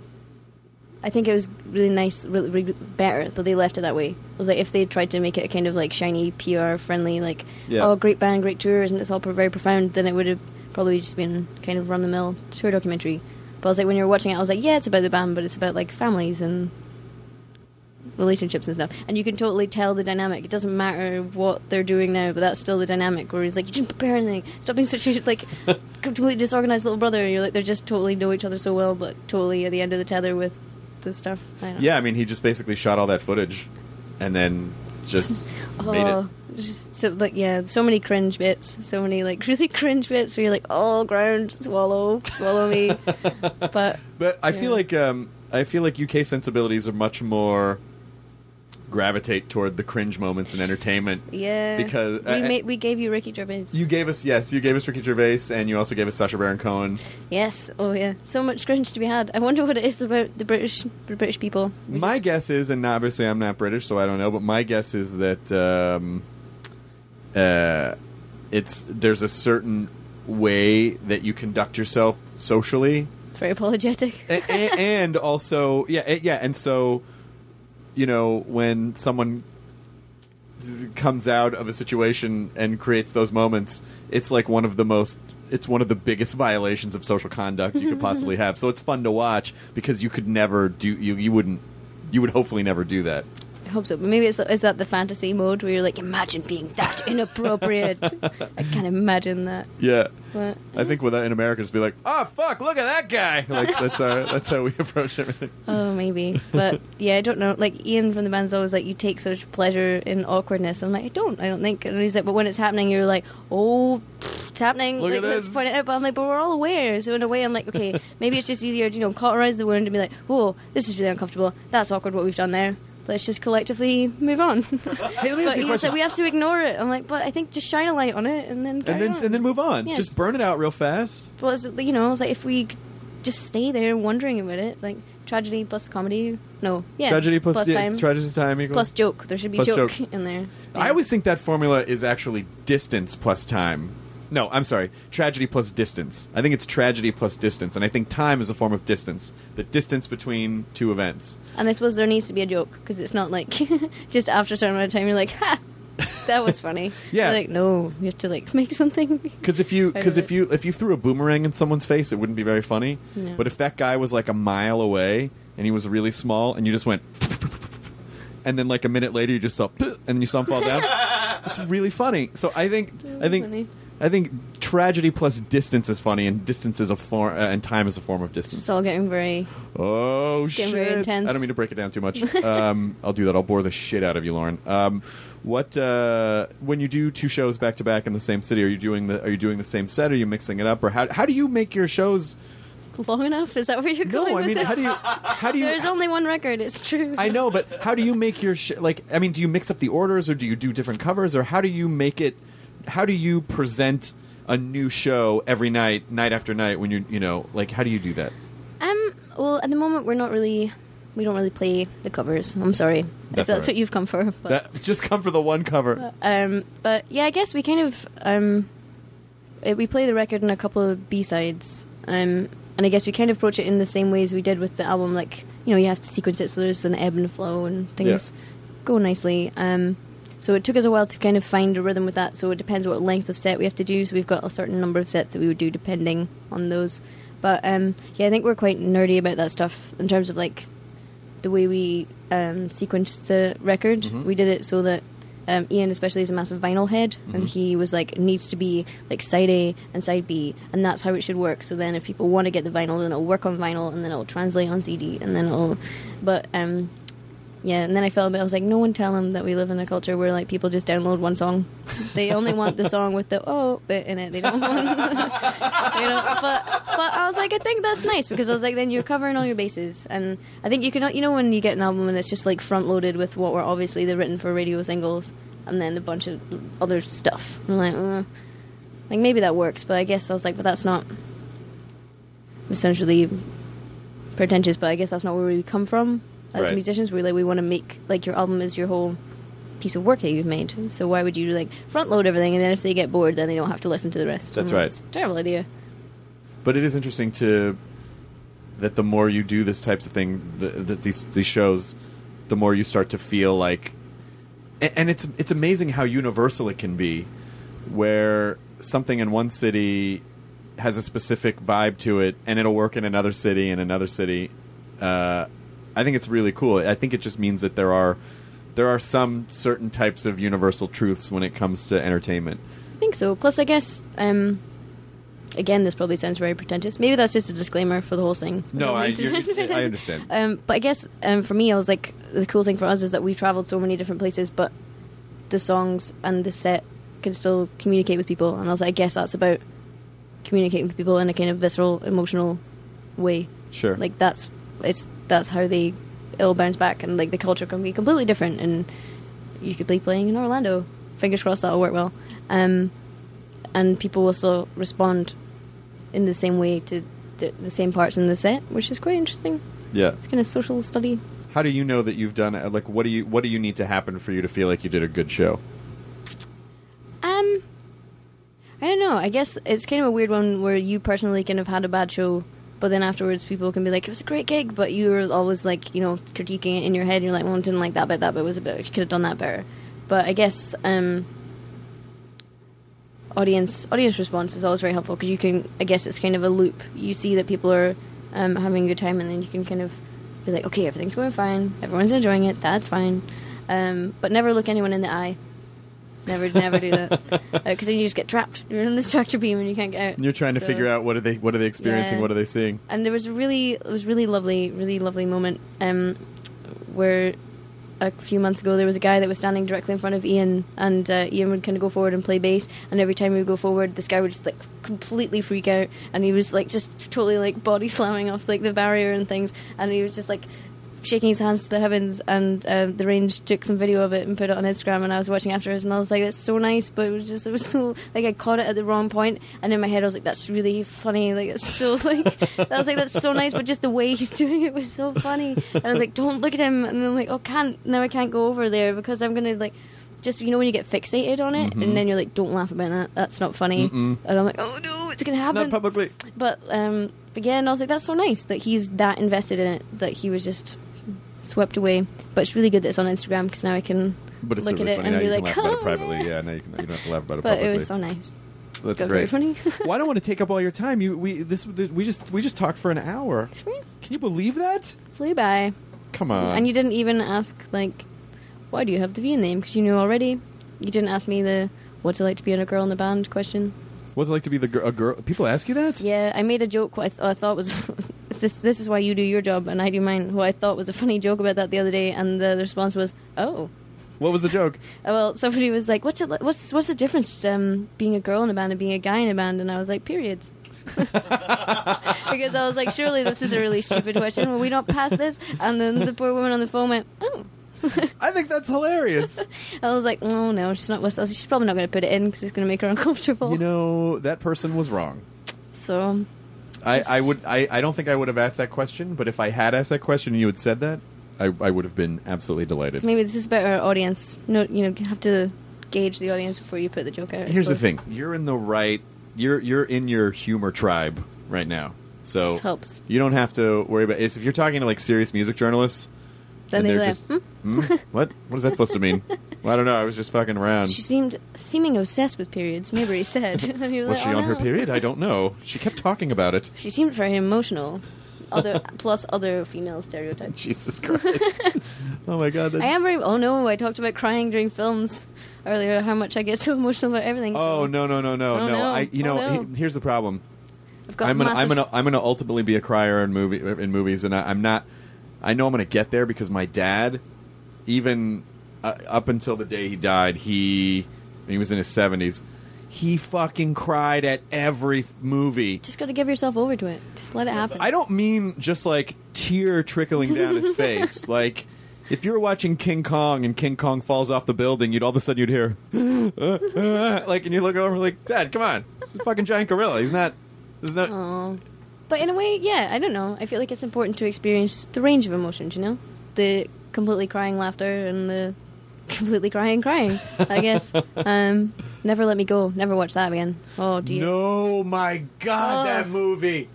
I think it was really nice, really, really better that they left it that way. It was like if they tried to make it a kind of like shiny, P R friendly, like yeah. oh, great band, great tour, isn't this all very profound? Then it would have probably just been kind of run the mill tour documentary. But I was like, when you were watching it, I was like, yeah, it's about the band, but it's about like families and relationships and stuff, and you can totally tell the dynamic. It doesn't matter what they're doing now, but that's still the dynamic where he's like, you didn't prepare anything, stop being such a like completely disorganized little brother. And you're like, they're just totally know each other so well, but totally at the end of the tether with the stuff. I don't know. Yeah, I mean, he just basically shot all that footage and then just made it. Oh, just so like yeah, so many cringe bits, so many like really cringe bits where you're like, oh, ground, swallow, swallow me. But But I yeah. feel like um, I feel like U K sensibilities are much more gravitate toward the cringe moments in entertainment. yeah, Because we uh, made, we gave you Ricky Gervais. you gave us yes, you gave us Ricky Gervais, and you also gave us Sacha Baron Cohen. Yes, oh yeah, so much cringe to be had. I wonder what it is about the British the British people. We My just- guess is, and obviously I'm not British, so I don't know, but my guess is that um, uh, it's there's a certain way that you conduct yourself socially, very apologetic. a- a- and also yeah, a- yeah, and so you know when someone comes out of a situation and creates those moments, it's like one of the most. It's one of the biggest violations of social conduct you could possibly have. So it's fun to watch because you could never do you you wouldn't you would hopefully never do that. I hope so, but maybe it's is that the fantasy mode where you're like, imagine being that inappropriate. I can't imagine that. Yeah. But, I think with that in America, just be like, "Oh fuck, look at that guy!" Like that's our, that's how we approach everything. oh, maybe. But yeah, I don't know. Like Ian from the band's always like, you take such pleasure in awkwardness. I'm like, I don't. I don't think. And he's like, but when it's happening, you're like, oh, pfft, it's happening. Look like, at let's this. point it out. But I'm like, but we're all aware. So in a way, I'm like, okay, maybe it's just easier to you know cauterize the wound and be like, oh, this is really uncomfortable. That's awkward. What we've done there. Let's just collectively move on. Hey, let me But ask you a he said question. we have to ignore it. I'm like, but I think just shine a light on it and then carry And then on. and then move on. Yes. Just burn it out real fast. Well, it's, you know, it's like if we could just stay there wondering about it, like tragedy plus comedy. No, yeah, Tragedy plus, plus yeah, time tragedy time equals plus joke. There should be Plus joke, joke. in there. I always think that formula is actually distance plus time. No, I'm sorry. Tragedy plus distance. I think it's tragedy plus distance, and I think time is a form of distance. The distance between two events. And I suppose there needs to be a joke because it's not like just after a certain amount of time you're like, ha, that was funny. Yeah. You're like, no, you have to like make something. Because if you Out because of if it. you if you threw a boomerang in someone's face, it wouldn't be very funny. No. But if that guy was like a mile away and he was really small, and you just went, and then like a minute later you just saw, and then you saw him fall down, it's really funny. So I think I think funny. I think tragedy plus distance is funny, and distance is a form, uh, and time is a form of distance. It's all getting very. Oh It's getting shit! very intense. I don't mean to break it down too much. Um, I'll do that. I'll bore the shit out of you, Lauren. Um, what uh, when you do two shows back to back in the same city? Are you doing the Are you doing the same set? Are you mixing it up, or how how do you make your shows? Long enough? Is that where you're going? No, I with mean this? how do you how do you? There's only one record. It's true. I know, but how do you make your sh- like? I mean, do you mix up the orders, or do you do different covers, or how do you make it? How do you present a new show every night, night after night? When you you know, like, how do you do that? Um. Well, at the moment, we're not really. We don't really play the covers. I'm sorry That's if that's all right. what you've come for. But, That, just come for the one cover. um. But yeah, I guess we kind of um. eh, We play the record in a couple of B sides. Um. And I guess we kind of approach it in the same ways we did with the album. Like, you know, you have to sequence it so there's an ebb and a flow and things Yeah. go nicely. Um. So it took us a while to kind of find a rhythm with that. So it depends what length of set we have to do. So we've got a certain number of sets that we would do depending on those. But um, yeah, I think we're quite nerdy about that stuff in terms of like the way we um, sequenced the record. Mm-hmm. We did it so that um, Ian especially is a massive vinyl head, Mm-hmm. and he was like, it needs to be like side A and side B, and that's how it should work. So then if people want to get the vinyl, then it'll work on vinyl, and then it'll translate on C D, and then it'll. But um, yeah, and then I felt a bit. I was like, no one tell them that we live in a culture where like people just download one song. They only want the song with the oh bit in it. They don't want, you know. But but I was like, I think that's nice because I was like, then you're covering all your bases, and I think you can. You know, when you get an album and it's just like front loaded with what were obviously the written for radio singles, and then a bunch of other stuff. I'm like, uh, like maybe that works, but I guess I was like, but that's not essentially pretentious. But I guess that's not where we come from as Right. musicians. We're like, we want to make like your album is your whole piece of work that you've made. So why would you like front load everything, and then if they get bored, then they don't have to listen to the rest? That's I'm like, right. It's a terrible idea. But it is interesting to that the more you do this types of thing, the, the, these these shows, the more you start to feel like, and, and it's it's amazing how universal it can be, where something in one city has a specific vibe to it, and it'll work in another city and another city, uh, I think it's really cool. I think it just means that there are there are some certain types of universal truths when it comes to entertainment. I think so. Plus, I guess, um, again, this probably sounds very pretentious. Maybe that's just a disclaimer for the whole thing. No, I, to sound I pretentious. understand. Um, but I guess um, for me, I was like, the cool thing for us is that we've traveled so many different places, but the songs and the set can still communicate with people. And I was like, I guess that's about communicating with people in a kind of visceral, emotional way. Sure. Like that's it's that's how they it'll bounce back, and like the culture can be completely different. And you could be playing in Orlando. Fingers crossed that'll work well. Um, and people will still respond in the same way to, to the same parts in the set, which is quite interesting. Yeah. It's kind of social study. How do you know that you've done it? Like, what do you what do you need to happen for you to feel like you did a good show? Um, I don't know. I guess it's kind of a weird one where you personally kind of had a bad show, but then afterwards people can be like, it was a great gig, but you were always like, you know, critiquing it in your head. You're like, well, I didn't like that bit, that bit was a bit, you could have done that better. But I guess um, audience audience response is always very helpful, because you can, I guess it's kind of a loop. You see that people are um, having a good time, and then you can kind of be like, okay, everything's going fine, everyone's enjoying it, that's fine. Um, but never look anyone in the eye. Never, never do that, because uh, then you just get trapped. You're in this tractor beam and you can't get out. And you're trying to So- figure out what are they what are they experiencing, Yeah. what are they seeing. And there was a really, it was really lovely, really lovely moment um, where a few months ago there was a guy that was standing directly in front of Ian, and uh, Ian would kind of go forward and play bass, and every time he would go forward, this guy would just like completely freak out, and he was like just totally like body slamming off like the barrier and things, and he was just like shaking his hands to the heavens, and um, the Range took some video of it and put it on Instagram, and I was watching afterwards, and I was like, that's so nice, but it was just, it was so, like, I caught it at the wrong point, and in my head I was like, that's really funny, like, it's so, like, I was like, that's so nice, but just the way he's doing it was so funny, and I was like, don't look at him, and I'm like, oh, can't, now I can't go over there, because I'm gonna, like, just, you know when you get fixated on it, Mm-hmm. and then you're like, don't laugh about that, that's not funny, Mm-mm. and I'm like, oh no, it's gonna happen. Not publicly. But, um, again, I was like, that's so nice that he's that invested in it, that he was just swept away. But it's really good that it's on Instagram, because now I can But it's look really at it funny and now. be You like, can laugh about oh, it privately. yeah. Yeah, now you, can, you don't have to laugh about it But publicly. it was so nice. That's Got great. very funny. Well, I don't want to take up all your time. You we this, this we just we just talked for an hour. Sweet. Can you believe that? Flew by. Come on. And you didn't even ask, like, why do you have the V in name? Because you knew already. You didn't ask me the what's it like to be in a girl in a band question. What's it like to be the gir- a girl? People ask you that? Yeah, I made a joke. What I, th- I thought was this. This is why you do your job and I do mine. What I thought was a funny joke about that the other day, and the, the response was, "Oh, What was the joke? Uh, well." Somebody was like, "What's it? Li- what's what's the difference um, being a girl in a band and being a guy in a band?" And I was like, "Periods." Because I was like, surely this is a really stupid question. Will we not pass this? And then the poor woman on the phone went, "Oh." I think that's hilarious. I was like, "Oh no, she's not. She's probably not going to put it in because it's going to make her uncomfortable." You know, that person was wrong. So. I, Just- I would. I, I don't think I would have asked that question. But if I had asked that question and you had said that, I, I would have been absolutely delighted. So maybe this is about our audience. No, you know, you have to gauge the audience before you put the joke out. I Here's the suppose. thing: you're in the right. You're you're in your humor tribe right now. So This helps. you don't have to worry about. If you're talking to like serious music journalists, Then and they they're laugh. just Hmm? hmm? what? What is that supposed to mean? Well, I don't know. I was just fucking around. She seemed seeming obsessed with periods. Maybe he said. And you're Was like, she "Oh, on her no." period? I don't know. She kept talking about it. She seemed very emotional. Other plus other female stereotypes. Jesus Christ! Oh my God! That's... I am very. Oh no! I talked about crying during films earlier. How much I get so emotional about everything. so Oh no no no no Oh, no! no. I you Oh, know no. he- here's the problem. I've got I'm gonna I'm massive gonna I'm gonna ultimately be a crier in movie in movies, and I, I'm not. I know I'm gonna get there because my dad, even uh, up until the day he died, he he was in his seventies. He fucking cried at every movie. Just got to give yourself over to it. Just let it happen. I don't mean just like tear trickling down his face. Like if you were watching King Kong and King Kong falls off the building, you'd all of a sudden you'd hear uh, uh, like, and you look over like, Dad, come on, it's a fucking giant gorilla. He's not. He's not. Aw. But in a way, yeah, I don't know. I feel like it's important to experience the range of emotions, you know? The completely crying laughter and the completely crying crying, I guess. Um, Never Let Me Go. Never watch that again. Oh, dear. No, my God, Oh. that movie.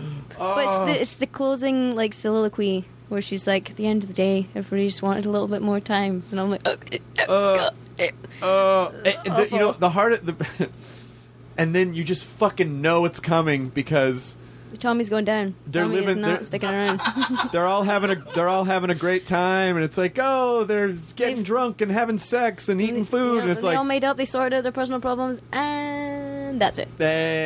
But it's the, it's the closing, like, soliloquy where she's like, at the end of the day, everybody just wanted a little bit more time. And I'm like, okay. Uh, uh, eh, the- you know, the heart of the. And then you just fucking know it's coming because Tommy's going down. They're Tommy living- is they're- not sticking around. They're all having a they're all having a great time, and it's like, oh, they're getting They've- drunk and having sex and eating food, Yeah, and it's they all like, made up. They sorted out their personal problems, and that's it.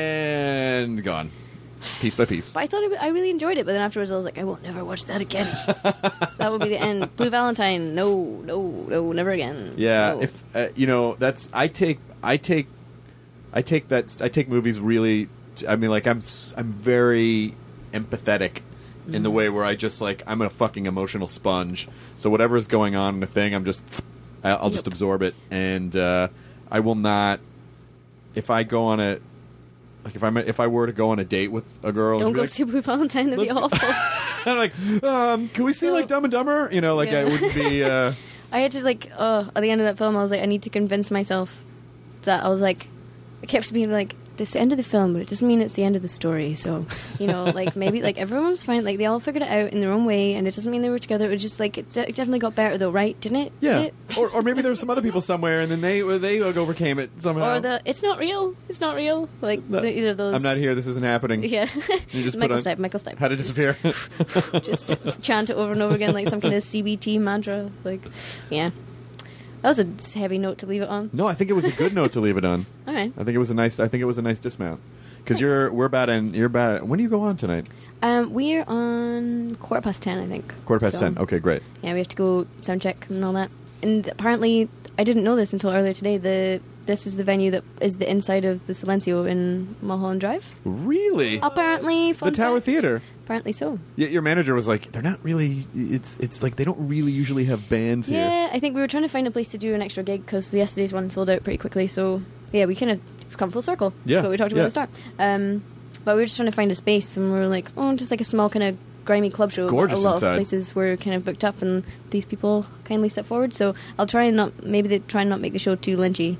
and gone, piece by piece. But I thought it, I really enjoyed it, but then afterwards I was like, I won't never watch that again. That would be the end. Blue Valentine, no, no, no, never again. Yeah, No. if uh, you know, that's I take I take I take that I take movies really. I mean, like I'm s- I'm very empathetic in the way where I just like I'm a fucking emotional sponge. So whatever is going on in the thing, I'm just I- I'll just Yep. absorb it, and uh, I will not. If I go on a like if I'm a, if I were to go on a date with a girl, don't and be go like, see Blue Valentine. That'd be Let's go- awful. I'm like, um, can we see So- like Dumb and Dumber? You know, like Yeah. I wouldn't be. Uh, I had to like, uh, at the end of that film, I was like, I need to convince myself that I was like, I kept being like, this is the end of the film, but it doesn't mean it's the end of the story. So, you know, like maybe like everyone was fine, like they all figured it out in their own way, and it doesn't mean they were together. It was just like it, de- it definitely got better though, right? Didn't it? Yeah, Did it? or or maybe there were some other people somewhere, and then they they overcame it somehow. Or the it's not real, it's not real. Like No, the, either of those. I'm not here. This isn't happening. Yeah, You just put Michael on- Stipe, Michael Stipe. How to disappear? Just chant it over and over again like some kind of C B T mantra. Like, yeah, that was a heavy note to leave it on. No, I think it was a good note to leave it on. All right. I think it was a nice. I think it was a nice dismount because you're we're about in. You're about. When do you go on tonight? Um, we're on quarter past ten, I think. Quarter past So, ten. Okay, great. Yeah, we have to go sound check and all that. And apparently, I didn't know this until earlier today. The this is the venue that is the inside of the Silencio in Mulholland Drive. Really? Apparently, the fun Tower fact. Theater. Apparently so. Yeah, your manager was like, they're not really. It's it's like they don't really usually have bands here. Yeah, I think we were trying to find a place to do an extra gig because yesterday's one sold out pretty quickly. So yeah, we kind of come full circle. Yeah, That's what we talked about yeah. at the start. Um, but we were just trying to find a space, and we were like, oh, just like a small kind of grimy club show. Gorgeous a lot inside. of places were kind of booked up, and these people kindly stepped forward. So I'll try and not maybe they try and not make the show too lynchy.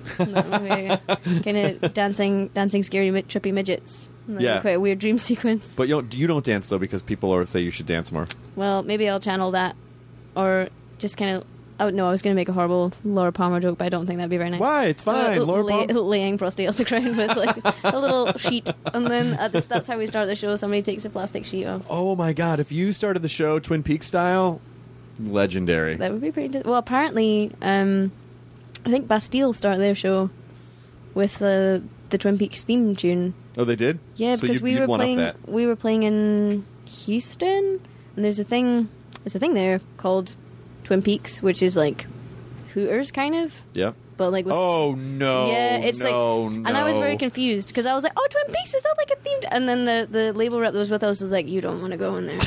Kind of dancing, dancing, scary, mi- trippy midgets. And then Yeah. quite a weird dream sequence. But you don't, you don't dance though because people are say you should dance more. Well, maybe I'll channel that, or just kind of. Oh no, I was going to make a horrible Laura Palmer joke, but I don't think that'd be very nice. Why? It's fine. Uh, Laura lay, Palmer- laying prostate on the ground with like a little sheet, and then at this, that's how we start the show. Somebody takes a plastic sheet off. Oh my god! If you started the show Twin Peaks style, legendary. That would be pretty. Well, apparently, um, I think Bastille started their show with the the Twin Peaks theme tune. Oh, they did. Yeah, so because you, we you'd were one playing. Up that. We were playing in Houston, and there's a thing. There's a thing there called Twin Peaks, which is like Hooters, kind of. Yeah. But like with Oh no! yeah, it's no, like, no. and I was very confused because I was like, "Oh, Twin Peaks, is that like a themed?" And then the the label rep that was with us was like, "You don't want to go in there,"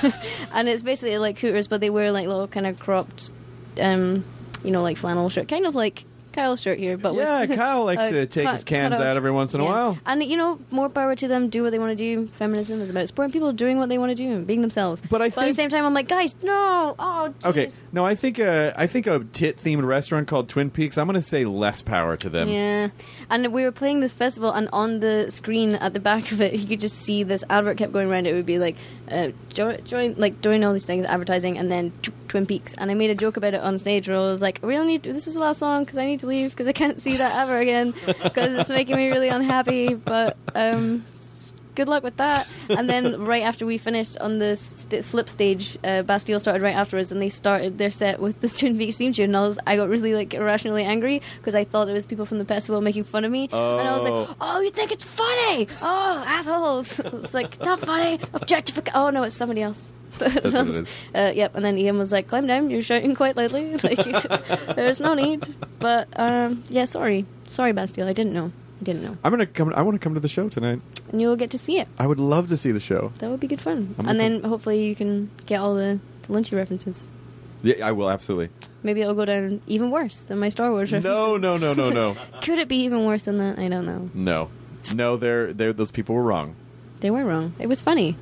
and it's basically like Hooters, but they wear like little kind of cropped, um, you know, like flannel shirt, kind of like Kyle's shirt here, but Yeah, with, Kyle likes uh, to take cut- his cans cut off. out every once in a Yeah. while. And you know, more power to them. Do what they want to do. Feminism is about supporting people doing what they want to do and being themselves. But I at the think- same time, I'm like, guys, no, oh, jeez. Okay, no, I think uh, I think a tit themed restaurant called Twin Peaks. I'm going to say less power to them. Yeah, and we were playing this festival, and on the screen at the back of it, you could just see this advert kept going around. It would be like, uh, join, join, like doing all these things, advertising, and then t- Twin Peaks. And I made a joke about it on stage where I was like, I really need to, this is the last song because I need to leave because I can't see that ever again because it's making me really unhappy. But um, s- good luck with that. And then right after we finished on the st- flip stage, uh, Bastille started right afterwards, and they started their set with the Twin Peaks theme tune. And I was, I got really like irrationally angry because I thought it was people from the festival making fun of me, Oh. and I was like, oh, you think it's funny? Oh, assholes! It's like not funny. Objectification. Oh no, it's somebody else. That's what it is. Uh, yep, and then Ian was like, "Climb down! You're shouting quite loudly. Like, there's no need." But um, yeah, sorry, sorry, Bastille. I didn't know. I didn't know. I'm gonna come. I want to come to the show tonight. And you'll get to see it. I would love to see the show. That would be good fun. I'm And gonna then hopefully you can get all the, the Lynchy references. Yeah, I will absolutely. Maybe it'll go down even worse than my Star Wars references. No, no, no, no, no, Could it be even worse than that? I don't know. no, no. They're, they're those people were wrong. They were wrong. It was funny.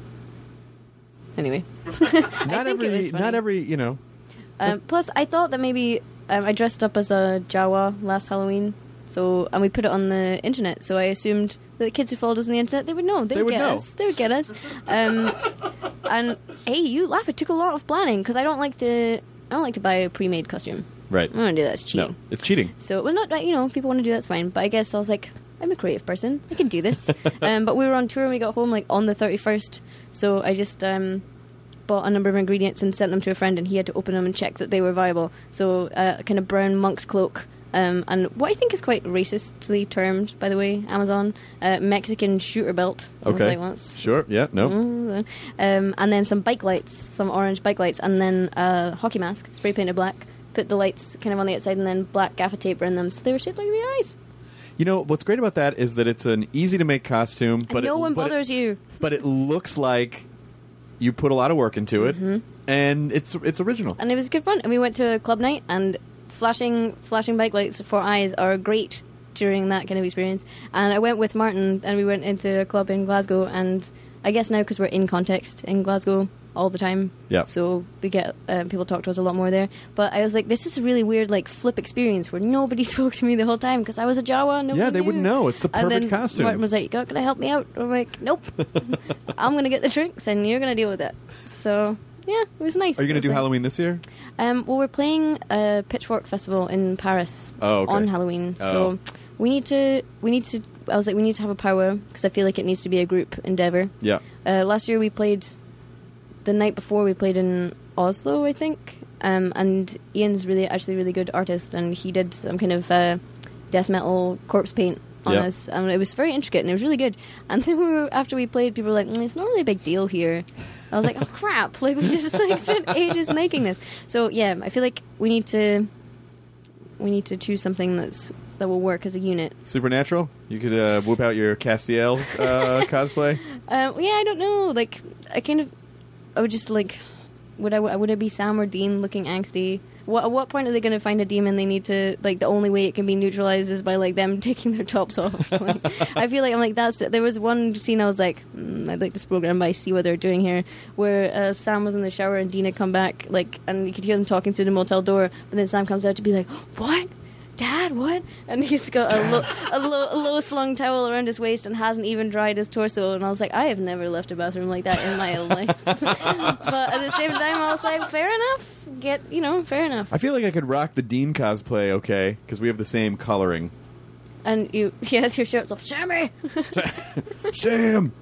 Anyway. Not think every, it was funny. not every. You know. Um, plus, I thought that maybe um, I dressed up as a Jawa last Halloween, so and we put it on the internet. So I assumed that the kids who followed us on the internet, they would know. They, They would would get know. us. They would get us. Um, and hey, you laugh. It took a lot of planning because I don't like to. I don't like to buy a pre-made costume. Right. I don't want to do that. It's cheating. No, it's cheating. So, well, not you know, if people want to do that's fine. But I guess I was like, I'm a creative person. I can do this. um, but we were on tour and we got home like on the thirty-first. So I just um, bought a number of ingredients and sent them to a friend, and he had to open them and check that they were viable. So uh, a kind of brown monk's cloak. Um, and what I think is quite racistly termed, by the way, Amazon, uh, Mexican shooter belt. Okay. Like once. Sure. Yeah. No. Mm, um, and then some bike lights, some orange bike lights, and then a hockey mask, spray painted black. Put the lights kind of on the outside, and then black gaffer tape around them, so they were shaped like their eyes. You know what's great about that is that it's an easy to make costume, but and no it, one but bothers it, you. But it looks like you put a lot of work into it, Mm-hmm. and it's it's original. And it was good fun. And we went to a club night, and flashing flashing bike lights for eyes are great during that kind of experience. And I went with Martin, and we went into a club in Glasgow, and I guess now because we're in context in Glasgow all the time, Yeah. so we get uh, people talk to us a lot more there. But I was like, this is a really weird like flip experience where nobody spoke to me the whole time because I was a Jawa. Nobody Yeah, they knew. wouldn't know. It's the And perfect then costume. Martin was like, "Can I help me out?" I'm like, "Nope, I'm gonna get the drinks and you're gonna deal with it." So yeah, it was nice. Are you It going to was do like- Halloween this year? Um, well, we're playing a Pitchfork Festival in Paris Oh, okay. on Halloween, Oh. so we need to. We need to. I was like, we need to have a powwow because I feel like it needs to be a group endeavor. Yeah. Uh, last year we played. The night before we played in Oslo, I think, um, and Ian's really actually a really good artist, and he did some kind of uh, death metal corpse paint on Yeah. us, and it was very intricate and it was really good. And then we were, after we played, people were like, mm, "It's not really a big deal here." I was like, "Oh crap!" Like we just like spent ages making this. So yeah, I feel like we need to we need to choose something that's that will work as a unit. Supernatural? You could uh, whip out your Castiel uh, cosplay. Uh, yeah, I don't know. Like I kind of, I would just like, would I would it be Sam or Dean looking angsty? What, at what point are they going to find a demon they need to, like, the only way it can be neutralized is by, like, them taking their tops off? Like, I feel like, I'm like, that's, there was one scene I was like, mm, I'd like this program, but I see what they're doing here, where uh, Sam was in the shower and Dean had come back, like, and you could hear them talking through the motel door, but then Sam comes out to be like, what? Dad, what? And he's got a, lo- a, lo- a low slung towel around his waist and hasn't even dried his torso. And I was like, I have never left a bathroom like that in my life. But at the same time, I was like, fair enough. Get, you know, fair enough. I feel like I could rock the Dean cosplay, okay, because we have the same coloring. And you, yeah, your shirt's off. Sammy! Sam!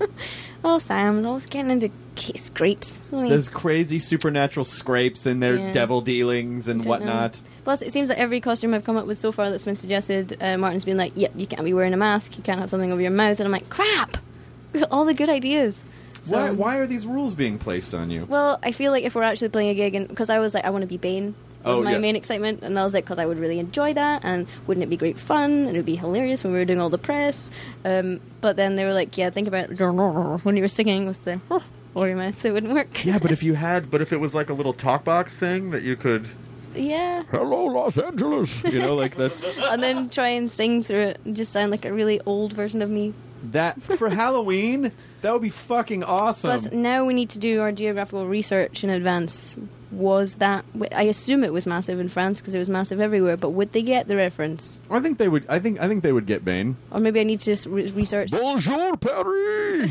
Oh, Sam's always getting into ca- scrapes. Isn't he? There's crazy supernatural scrapes and their Yeah. devil dealings and Don't whatnot. know. Plus, it seems that every costume I've come up with so far that's been suggested, uh, Martin's been like, yep, you can't be wearing a mask, you can't have something over your mouth. And I'm like, crap! All the good ideas. So, Why, why are these rules being placed on you? Well, I feel like if we're actually playing a gig, and because I was like, I want to be Bane. That was Oh, my yeah. main excitement, and I was like, because I would really enjoy that, and wouldn't it be great fun, and it would be hilarious when we were doing all the press. Um, but then they were like, yeah, think about when you were singing with the over your mouth, it wouldn't work. Yeah, but if you had, but if it was like a little talk box thing that you could, Yeah, hello Los Angeles, you know, like that's and then try and sing through it, and just sound like a really old version of me. that for Halloween. That would be fucking awesome. Plus, now we need to do our geographical research in advance. Was that? I assume it was massive in France because it was massive everywhere. But would they get the reference? I think they would. I think. I think they would get Bane. Or maybe I need to just re- research. Bonjour, Paris.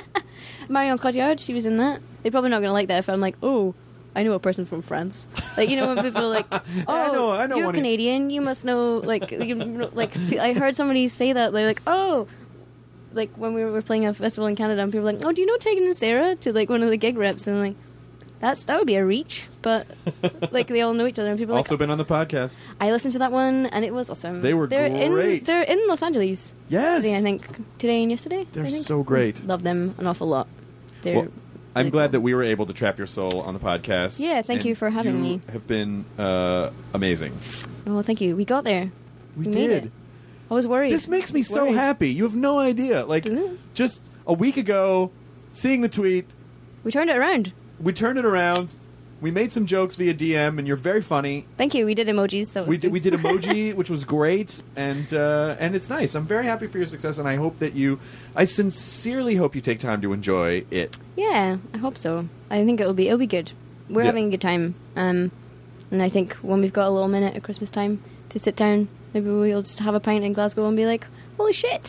Marion Cotillard, she was in that. They're probably not going to like that if I'm like, oh, I know a person from France. Like, you know, when people are like, oh, I know- I know you're one of- Canadian, you must know, like, you know, like, I heard somebody say that, they're like, oh, like, when we were playing a festival in Canada, and people were like, oh, do you know Tegan and Sarah? To, like, one of the gig reps, and I'm like, that's, that would be a reach, but, like, they all know each other, and people are Also like, been on the podcast. I listened to that one, and it was awesome. They were they're great. In, they're in Los Angeles. Yes. Today, I think. Today and yesterday. They're I think. so great. Love them an awful lot. They're Well, I'm really glad cool. that we were able to trap your soul on the podcast. Yeah, thank and you for having you me. Have been uh, amazing. Oh, thank you. We got there. We, We did. made it. I was worried. This makes I me was so worried. happy. You have no idea. Like Mhm. just a week ago, seeing the tweet, We turned it around. we turned it around. We made some jokes via D M, and you're very funny. Thank you. We did emojis. So it was We did good. we did emoji, which was great, and uh, and it's nice. I'm very happy for your success, and I hope that you, I sincerely hope you take time to enjoy it. Yeah, I hope so. I think it'll be it'll be good. We're Yeah. having a good time. Um, and I think when we've got a little minute at Christmas time to sit down, maybe we'll just have a pint in Glasgow and be like, "Holy shit,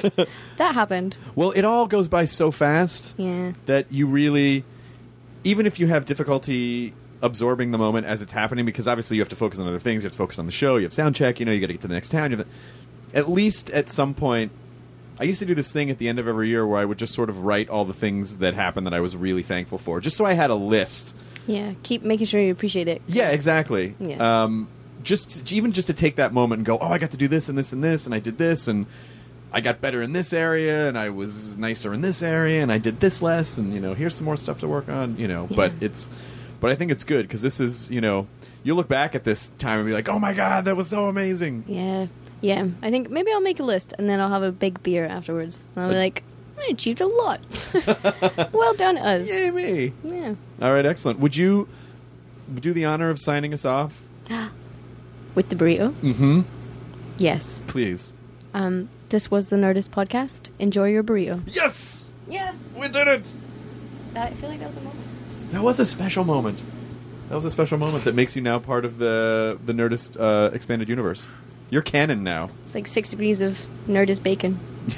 that happened!" Well, it all goes by so fast Yeah. that you really, even if you have difficulty absorbing the moment as it's happening, because obviously you have to focus on other things. You have to focus on the show. You have sound check. You know, you got to get to the next town. You have to, at least at some point, I used to do this thing at the end of every year where I would just sort of write all the things that happened that I was really thankful for, just so I had a list. Yeah, keep making sure you appreciate it. Yeah, exactly. Yeah. Um, just even just to take that moment and go, oh, I got to do this and this and this, and I did this, and I got better in this area, and I was nicer in this area, and I did this less, and, you know, here's some more stuff to work on, you know. Yeah. But it's, but I think it's good, because this is, you know, you look back at this time and be like, oh my God, that was so amazing. Yeah, yeah. I think maybe I'll make a list, and then I'll have a big beer afterwards. And I'll be like, I achieved a lot. Well done, us. Yay, me. Yeah. All right, excellent. Would you do the honor of signing us off? With the burrito? Mm-hmm. Yes. Please. Um, this was the Nerdist Podcast. Enjoy your burrito. Yes! Yes! We did it! That, I feel like that was a moment. That was a special moment. That was a special moment that makes you now part of the the Nerdist uh, expanded universe. You're canon now. It's like six degrees of Nerdist bacon.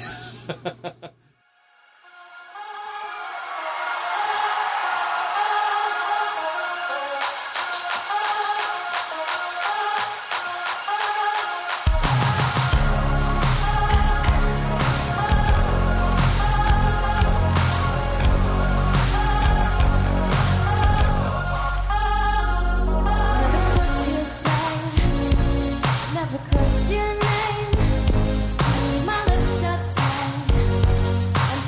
Never cross your name. My lips shut tight.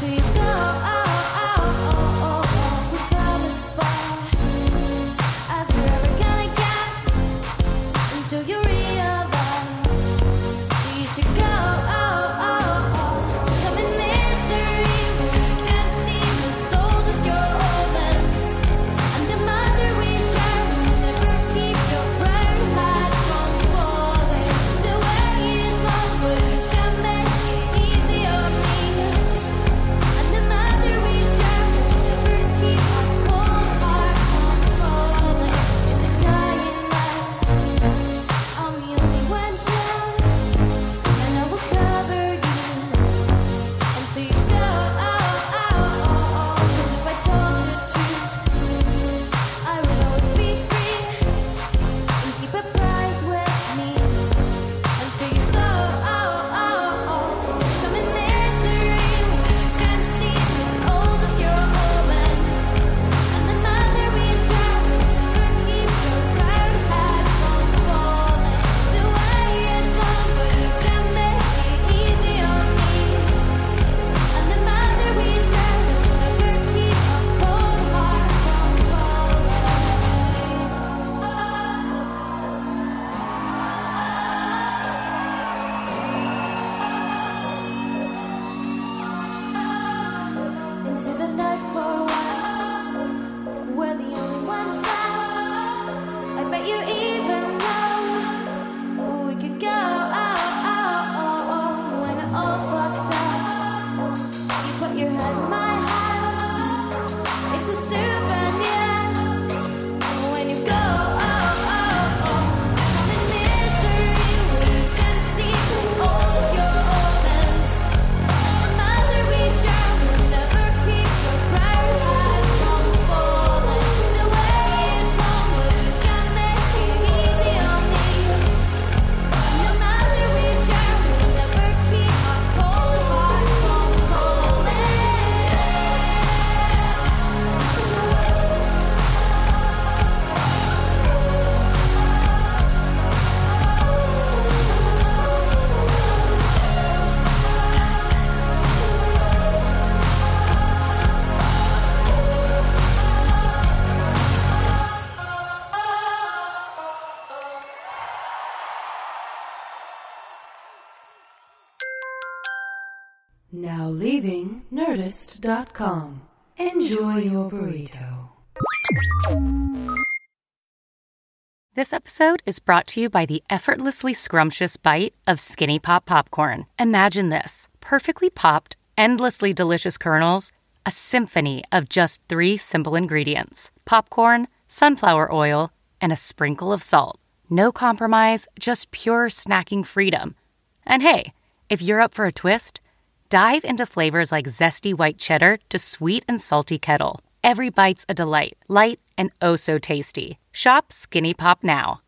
Now leaving Nerdist dot com. Enjoy your burrito. This episode is brought to you by the effortlessly scrumptious bite of Skinny Pop Popcorn. Imagine this, perfectly popped, endlessly delicious kernels, a symphony of just three simple ingredients: popcorn, sunflower oil, and a sprinkle of salt. No compromise, just pure snacking freedom. And hey, if you're up for a twist, dive into flavors like zesty white cheddar to sweet and salty kettle. Every bite's a delight, light and oh so tasty. Shop Skinny Pop now.